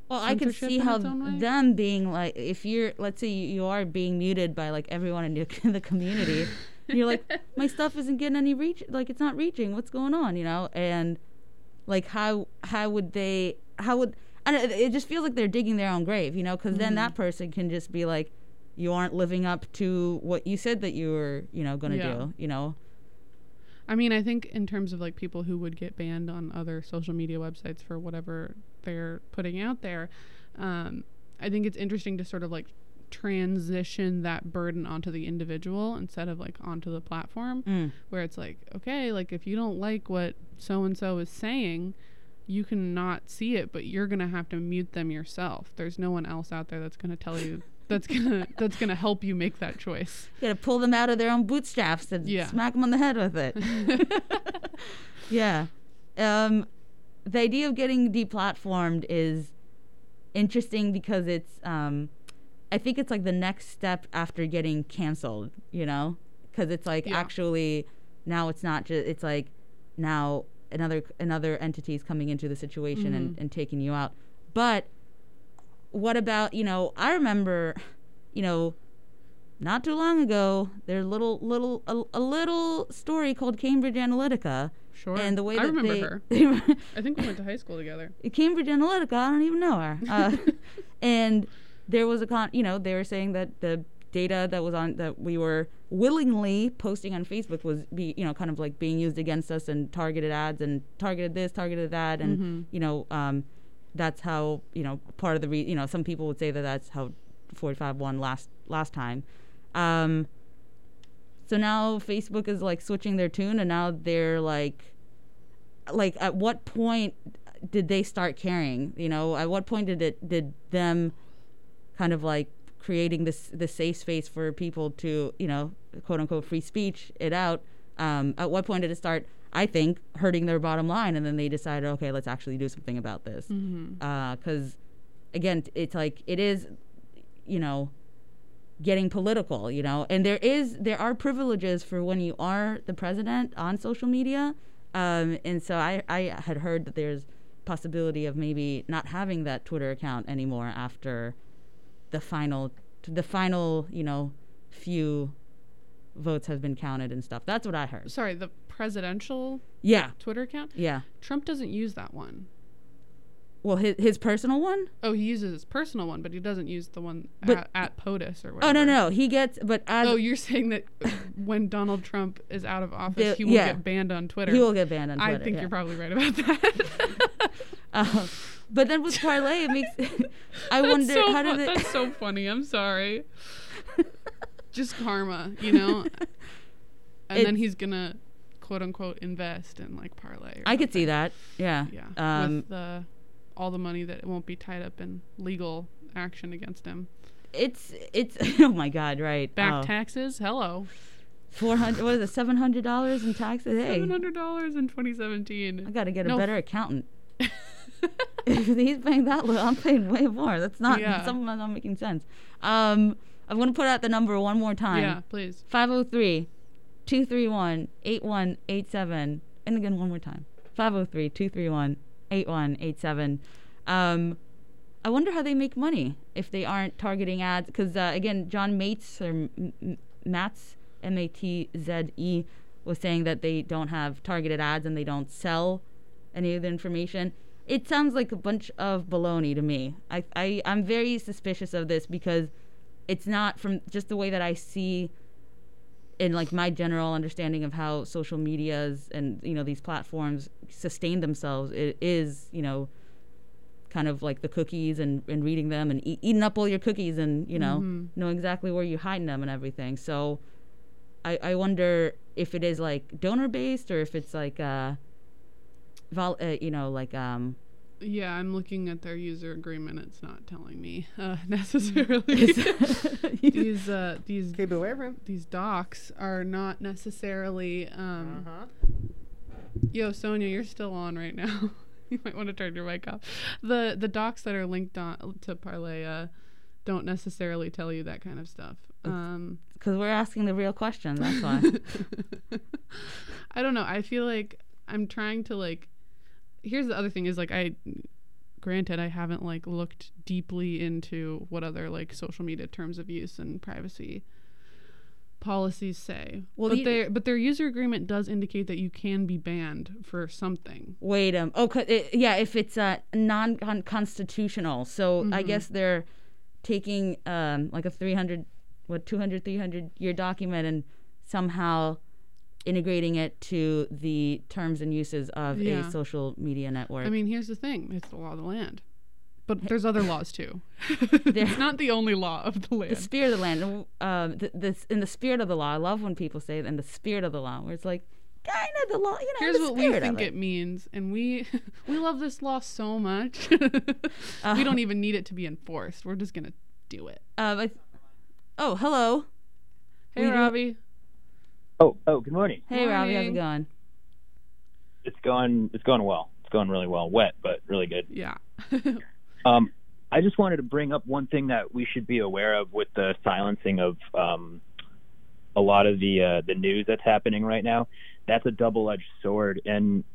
[SPEAKER 8] Well, I can
[SPEAKER 9] censorship
[SPEAKER 8] see
[SPEAKER 9] in
[SPEAKER 8] how
[SPEAKER 9] its own way.
[SPEAKER 8] them being like, if you're, let's say you are being muted by like everyone in the community, you're like, my stuff isn't getting any reach, like it's not reaching. What's going on, you know? And like, how would I don't know, it just feels like they're digging their own grave, you know? Because then that person can just be like, you aren't living up to what you said that you were, you know, going to do, you know?
[SPEAKER 9] I mean, I think in terms of like people who would get banned on other social media websites for whatever they're putting out there, I think it's interesting to sort of like transition that burden onto the individual instead of like onto the platform, where it's like, okay, like if you don't like what so-and-so is saying, you can not see it, but you're going to have to mute them yourself. There's no one else out there that's going to tell you that's gonna help you make that choice.
[SPEAKER 8] You gotta pull them out of their own bootstraps and smack them on the head with it. Yeah. The idea of getting deplatformed is interesting because it's, I think it's like the next step after getting canceled, you know? Because it's like actually now it's not just, it's like now another entity is coming into the situation and taking you out. But what about, you know, I remember, you know, not too long ago, there's a little story called Cambridge Analytica.
[SPEAKER 9] Sure.
[SPEAKER 8] And the way
[SPEAKER 9] I
[SPEAKER 8] that
[SPEAKER 9] remember her. I think we went to high school together.
[SPEAKER 8] Cambridge Analytica, I don't even know her. And there was they were saying that the data that we were willingly posting on Facebook was kind of like being used against us, and targeted ads and targeted this, targeted that, and that's how, part of the some people would say that that's how 45 won last time. So now Facebook is like switching their tune, and now they're like at what point did they start caring? At what point did them kind of like creating this safe space for people to, quote unquote free speech it out? At what point did it start, I think, hurting their bottom line, and then they decided, okay, let's actually do something about this? Because again, it's like it is, getting political, and there are privileges for when you are the president on social media, and so I had heard that there's possibility of maybe not having that Twitter account anymore after the final few votes have been counted and stuff. That's what I heard.
[SPEAKER 9] Sorry, the presidential Twitter account?
[SPEAKER 8] Yeah.
[SPEAKER 9] Trump doesn't use that one.
[SPEAKER 8] Well, his personal one?
[SPEAKER 9] Oh, he uses his personal one, but he doesn't use the one at POTUS or whatever.
[SPEAKER 8] Oh, no. He gets, but as...
[SPEAKER 9] Oh, you're saying that when Donald Trump is out of office, he will get banned on Twitter.
[SPEAKER 8] He will get banned on Twitter.
[SPEAKER 9] I think you're probably right about that.
[SPEAKER 8] But then with Parlay, it makes... I wonder, how did it...
[SPEAKER 9] That's so funny. I'm sorry. Just karma, And then he's going to, quote unquote, invest in like Parlay.
[SPEAKER 8] I could see that. Yeah.
[SPEAKER 9] Yeah. With all the money that won't be tied up in legal action against him.
[SPEAKER 8] It's oh my God, right.
[SPEAKER 9] Back taxes? Hello.
[SPEAKER 8] $400, what is it, $700 in taxes? Hey.
[SPEAKER 9] $700 in 2017.
[SPEAKER 8] I got to get a better accountant. If he's paying that little, I'm paying way more. That's not, something's not making sense. I'm going to put out the number one more time.
[SPEAKER 9] Yeah, please.
[SPEAKER 8] 503-231-8187. And again, one more time. 503-231-8187. I wonder how they make money if they aren't targeting ads. Because, again, John Matze, or Matze, M-A-T-Z-E, was saying that they don't have targeted ads and they don't sell any of the information. It sounds like a bunch of baloney to me. I'm very suspicious of this because it's not, from just the way that I see in like my general understanding of how social medias and these platforms sustain themselves. It is kind of like the cookies and reading them and eating up all your cookies and know exactly where you're hiding them and everything. So I wonder if it is like donor based or if it's like
[SPEAKER 9] yeah, I'm looking at their user agreement. It's not telling me necessarily. These docs are not necessarily. Yo, Sonia, you're still on right now. You might want to turn your mic off. The docs that are linked to Parlay don't necessarily tell you that kind of stuff.
[SPEAKER 8] Because we're asking the real question. That's why.
[SPEAKER 9] I don't know. I feel like I'm trying to like. Here's the other thing is like granted, I haven't like looked deeply into what other like social media terms of use and privacy policies say. Well, but their user agreement does indicate that you can be banned for something.
[SPEAKER 8] Wait, if it's non-constitutional. So I guess they're taking like a 300 year document and somehow integrating it to the terms and uses of a social media network.
[SPEAKER 9] I mean, here's the thing. It's the law of the land. But there's other laws too. It's not the only law of the land.
[SPEAKER 8] The spirit of the land. In the spirit of the law, I love when people say it, in the spirit of the law, where it's like, kind of the law,
[SPEAKER 9] Here's
[SPEAKER 8] the
[SPEAKER 9] what we think it means, and we love this law so much. We don't even need it to be enforced. We're just going to do it.
[SPEAKER 8] Hello.
[SPEAKER 9] Hey, Robbie.
[SPEAKER 14] Oh, good morning.
[SPEAKER 8] Hey, Robbie, how's it going?
[SPEAKER 14] It's going well. It's going really well. Wet, but really good.
[SPEAKER 9] Yeah.
[SPEAKER 14] I just wanted to bring up one thing that we should be aware of with the silencing of a lot of the news that's happening right now. That's a double-edged sword, and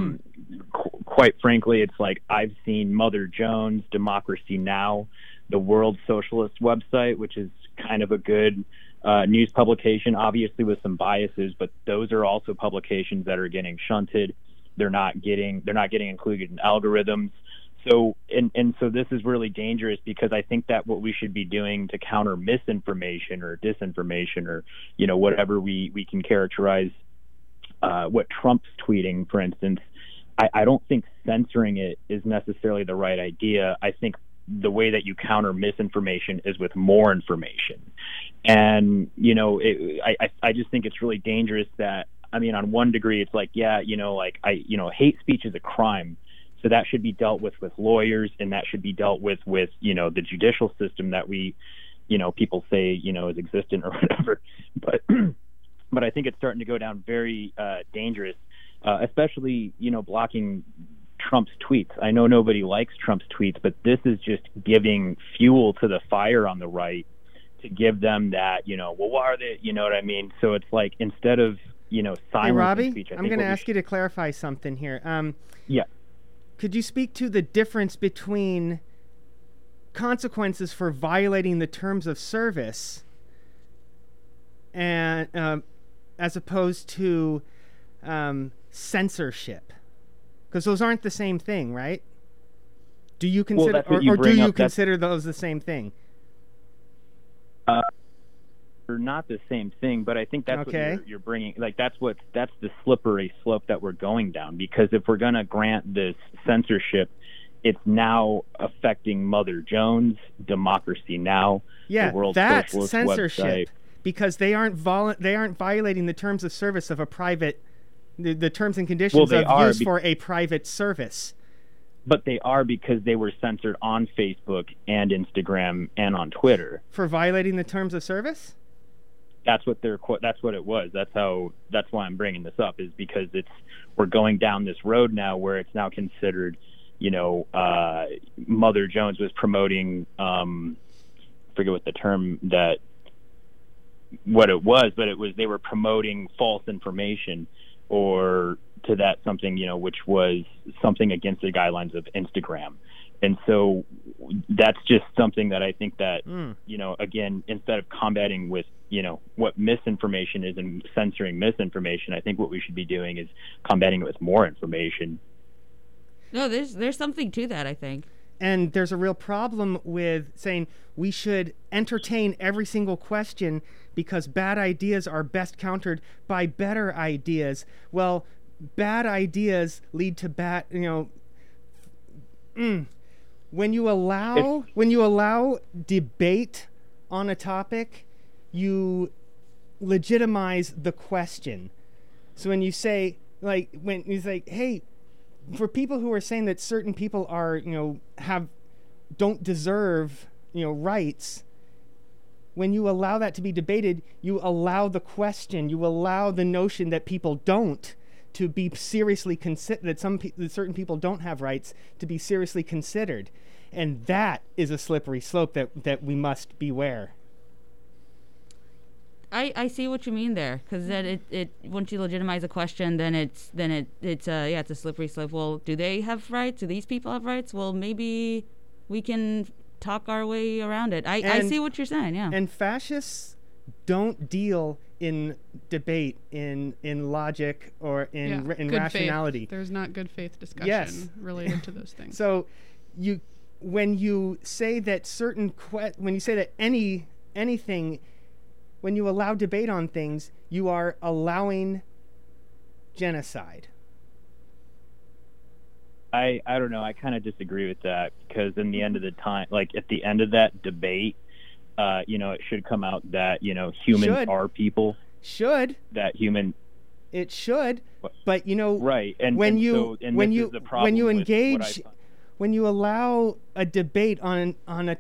[SPEAKER 14] quite frankly, it's like I've seen Mother Jones, Democracy Now!, the World Socialist website, which is kind of a good news publication, obviously with some biases, but those are also publications that are getting shunted. They're not getting included in algorithms. So so this is really dangerous, because I think that what we should be doing to counter misinformation or disinformation, or whatever we can characterize what Trump's tweeting, for instance, I don't think censoring it is necessarily the right idea. I think the way that you counter misinformation is with more information. And I just think it's really dangerous that, I mean, on one degree it's like, hate speech is a crime. So that should be dealt with lawyers, and that should be dealt with the judicial system that we, people say, is existent or whatever. But I think it's starting to go down very dangerous, especially, blocking Trump's tweets. I know nobody likes Trump's tweets, but this is just giving fuel to the fire on the right to give them that, what are they, you know what I mean? So it's like, instead of, silencing
[SPEAKER 6] hey, Robbie,
[SPEAKER 14] speech.
[SPEAKER 6] I'm going to ask you to clarify something here.
[SPEAKER 14] Yeah.
[SPEAKER 6] Could you speak to the difference between consequences for violating the terms of service and as opposed to censorship? Because those aren't the same thing, right? Do you consider, consider those the same thing?
[SPEAKER 14] They're not the same thing, but I think that's
[SPEAKER 6] okay.
[SPEAKER 14] What you're bringing. Like that's the slippery slope that we're going down. Because if we're going to grant this censorship, it's now affecting Mother Jones, Democracy Now!, the World
[SPEAKER 6] that's
[SPEAKER 14] Socialist
[SPEAKER 6] censorship
[SPEAKER 14] website.
[SPEAKER 6] Because they aren't violating the terms of service of a private, the terms and conditions of use for a private service.
[SPEAKER 14] But they are, because they were censored on Facebook and Instagram and on Twitter
[SPEAKER 6] for violating the terms of service.
[SPEAKER 14] That's what it was. That's why I'm bringing this up, is because we're going down this road now where it's now considered, Mother Jones was promoting, I forget what the term what it was, but they were promoting false information, or to that something, which was something against the guidelines of Instagram. And so that's just something that I think that, again, instead of combating with, what misinformation is and censoring misinformation, I think what we should be doing is combating it with more information.
[SPEAKER 8] No, there's something to that, I think.
[SPEAKER 6] And there's a real problem with saying we should entertain every single question because bad ideas are best countered by better ideas. Well, bad ideas lead to bad, when you allow debate on a topic, you legitimize the question. So when you say, hey, for people who are saying that certain people are, don't deserve, rights, when you allow that to be debated, you allow the question, you allow the notion that people don't to be seriously considered, that certain people don't have rights to be seriously considered. And that is a slippery slope that we must beware.
[SPEAKER 8] I see what you mean there, because then it once you legitimize a question, then it's a slippery slope. Well, do they have rights? Do these people have rights? Well, maybe we can talk our way around it. I see what you're saying. Yeah.
[SPEAKER 6] And fascists don't deal in debate, in logic, or in rationality.
[SPEAKER 9] Faith. There's not good faith discussion related to those things.
[SPEAKER 6] So when you say that anything, when you allow debate on things, you are allowing genocide.
[SPEAKER 14] I don't know. I kind of disagree with that, because in the end of the time, like at the end of that debate, it should come out that, humans are people. That human.
[SPEAKER 6] It should, but
[SPEAKER 14] right. And
[SPEAKER 6] when
[SPEAKER 14] you
[SPEAKER 6] engage, when you allow a debate on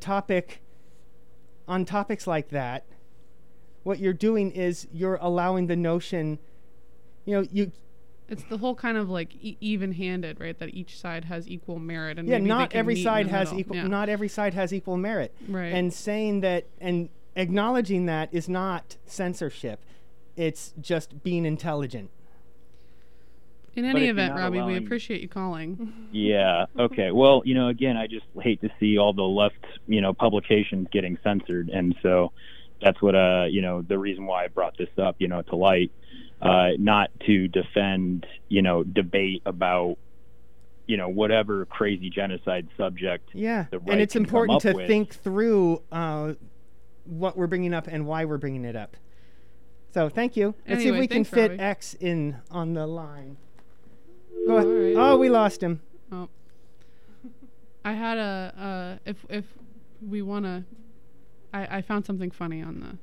[SPEAKER 6] topics like that, what you're doing is you're allowing the notion,
[SPEAKER 9] It's the whole kind of like even-handed, right? That each side has equal merit, and
[SPEAKER 6] not every side has equal. Yeah. Not every side has equal merit.
[SPEAKER 9] Right.
[SPEAKER 6] And saying that and acknowledging that is not censorship; it's just being intelligent.
[SPEAKER 9] In any event, Robbie, we appreciate you calling.
[SPEAKER 14] Yeah. Okay. Well, again, I just hate to see all the left, publications getting censored, and so that's what the reason why I brought this up, to light. Not to defend, debate about, whatever crazy genocide subject.
[SPEAKER 6] Yeah,
[SPEAKER 14] the right
[SPEAKER 6] and it's
[SPEAKER 14] can
[SPEAKER 6] important
[SPEAKER 14] come
[SPEAKER 6] to
[SPEAKER 14] up
[SPEAKER 6] think through what we're bringing up and why we're bringing it up. So thank you. Let's see if we can fit
[SPEAKER 9] Robbie.
[SPEAKER 6] X in on the line. Go ahead. Right. Oh, we lost him.
[SPEAKER 9] Oh, I had if we want to, I found something funny on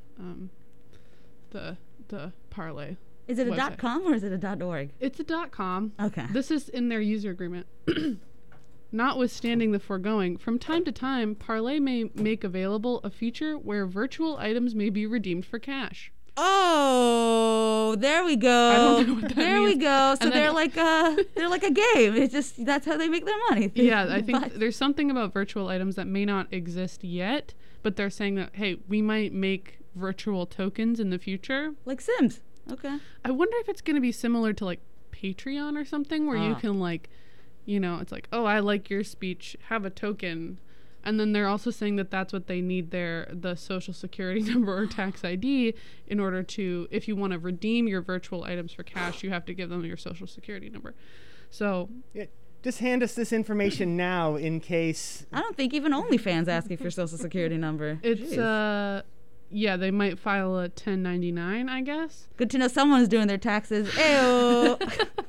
[SPEAKER 9] the Parlay.
[SPEAKER 8] Is it a
[SPEAKER 9] website.
[SPEAKER 8] .com or is it a .org?
[SPEAKER 9] It's a .com.
[SPEAKER 8] Okay.
[SPEAKER 9] This is in their user agreement. Notwithstanding the foregoing, from time to time, Parlay may make available a feature where virtual items may be redeemed for cash.
[SPEAKER 8] Oh, there we go.
[SPEAKER 9] I don't know what that
[SPEAKER 8] there
[SPEAKER 9] means.
[SPEAKER 8] we go. So
[SPEAKER 9] And
[SPEAKER 8] they're like a game. It's just that's how they make their money.
[SPEAKER 9] Yeah, I think there's something about virtual items that may not exist yet, but they're saying that, hey, we might make virtual tokens in the future.
[SPEAKER 8] Like Sims. Okay.
[SPEAKER 9] I wonder if it's going to be similar to like Patreon or something where you can like, it's like, oh, I like your speech, have a token. And then they're also saying that that's what they need the social security number or tax ID in order to, if you want to redeem your virtual items for cash, you have to give them your social security number. So
[SPEAKER 6] just hand us this information now in case.
[SPEAKER 8] I don't think even OnlyFans asking for social security number.
[SPEAKER 9] It's yeah, they might file a 1099, I guess.
[SPEAKER 8] Good to know someone's doing their taxes. Ew.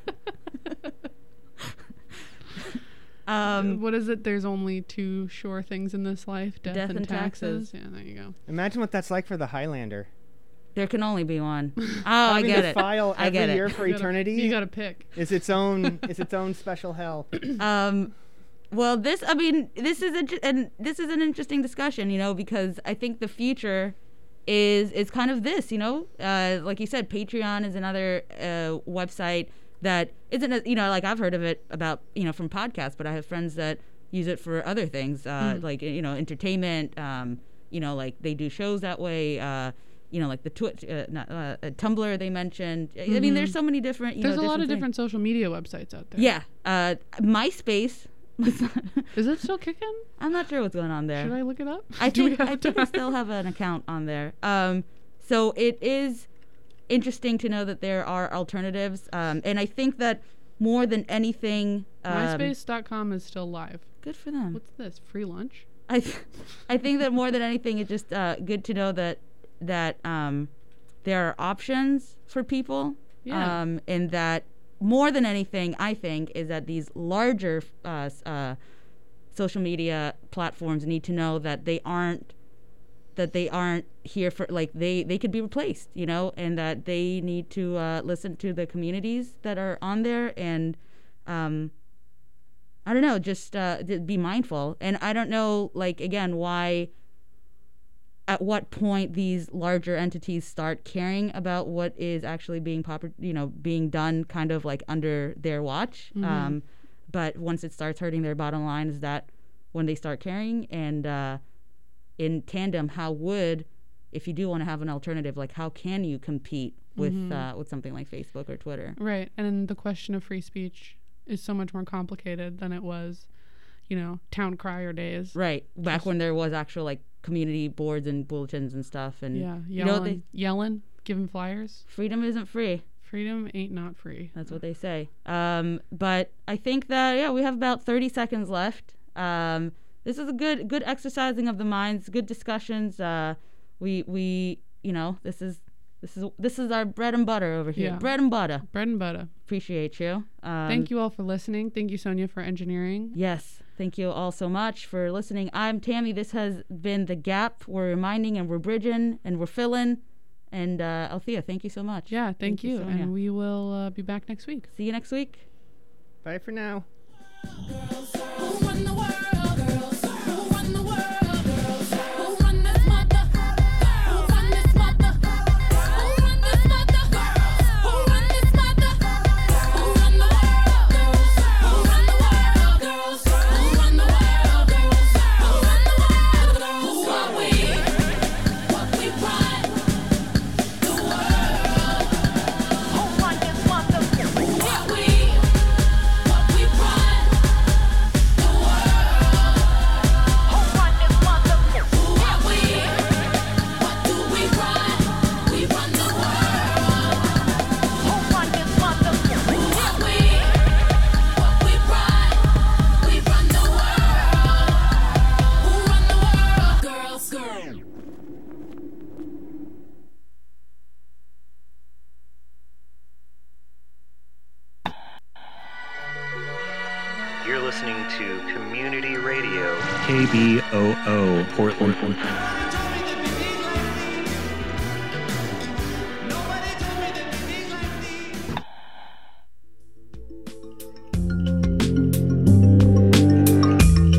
[SPEAKER 9] What is it? There's only two sure things in this life: death and taxes. Yeah, there you go.
[SPEAKER 6] Imagine what that's like for the Highlander.
[SPEAKER 8] There can only be one. Oh, I get it.
[SPEAKER 6] File
[SPEAKER 8] I get
[SPEAKER 6] every
[SPEAKER 8] it.
[SPEAKER 6] year for eternity.
[SPEAKER 9] You got to pick.
[SPEAKER 6] It's its own special hell.
[SPEAKER 8] Well, this is an interesting discussion, because I think the future is kind of this, like you said, Patreon is another website that isn't, like I've heard of it about, from podcasts, but I have friends that use it for other things, like, entertainment, like they do shows that way, like the Twitch, Tumblr they mentioned.
[SPEAKER 9] Mm-hmm.
[SPEAKER 8] I mean, there's so many different,
[SPEAKER 9] there's a lot of
[SPEAKER 8] things.
[SPEAKER 9] different social media websites out there.
[SPEAKER 8] Yeah. MySpace.
[SPEAKER 9] Is it still kicking?
[SPEAKER 8] I'm not sure what's going on there.
[SPEAKER 9] Should I look it up?
[SPEAKER 8] I think I still have an account on there. So it is interesting to know that there are alternatives. And I think that more than anything,
[SPEAKER 9] MySpace.com is still live.
[SPEAKER 8] Good for them.
[SPEAKER 9] What's this? Free lunch?
[SPEAKER 8] I think that more than anything, it's just good to know that there are options for people.
[SPEAKER 9] Yeah.
[SPEAKER 8] And that more than anything, I think, is that these larger social media platforms need to know that they aren't here for, like, they could be replaced, and that they need to listen to the communities that are on there, and I don't know, just be mindful. And I don't know, like, again, at what point these larger entities start caring about what is actually being being done kind of like under their watch.
[SPEAKER 9] Mm-hmm.
[SPEAKER 8] But once it starts hurting their bottom line, is that when they start caring? And in tandem, how would if you do want to have an alternative, like how can you compete with something like Facebook or Twitter?
[SPEAKER 9] Right. And the question of free speech is so much more complicated than it was, town crier days.
[SPEAKER 8] Right. Back when there was actual like community boards and bulletins and stuff. And
[SPEAKER 9] yelling, giving flyers.
[SPEAKER 8] Freedom isn't free.
[SPEAKER 9] Freedom ain't not free.
[SPEAKER 8] That's what they say. But I think that, we have about 30 seconds left. This is a good exercising of the minds, good discussions. This is our bread and butter over here.
[SPEAKER 9] Yeah.
[SPEAKER 8] Bread and butter.
[SPEAKER 9] Bread and butter.
[SPEAKER 8] Appreciate you.
[SPEAKER 9] Thank you all for listening. Thank you, Sonia, for engineering.
[SPEAKER 8] Yes. Thank you all so much for listening. I'm Tammy. This has been The Gap. We're reminding and we're bridging and we're filling. And Althea, thank you so much.
[SPEAKER 9] Yeah, thank you.
[SPEAKER 8] Sonia.
[SPEAKER 9] And we will be back next week.
[SPEAKER 8] See you next week.
[SPEAKER 6] Bye for now.
[SPEAKER 7] Who run the world? Girls. Who run the world? Girls. Who run this mother? Who run this mother? Who run this mother? Who run this mother? Who run the world? Girls. Who run the world? Girls. Who run the world? Girls. Who run the world? Who are we? What we run? The world. Who run this mother? Who are we? What we run? The world. Who run this mother? Who are we? What do we run? We run the world. Who run this mother? Who are we? What we run? We run the world. Who run the world? Girls.
[SPEAKER 15] You're listening to Community Radio, KBOO, Portland.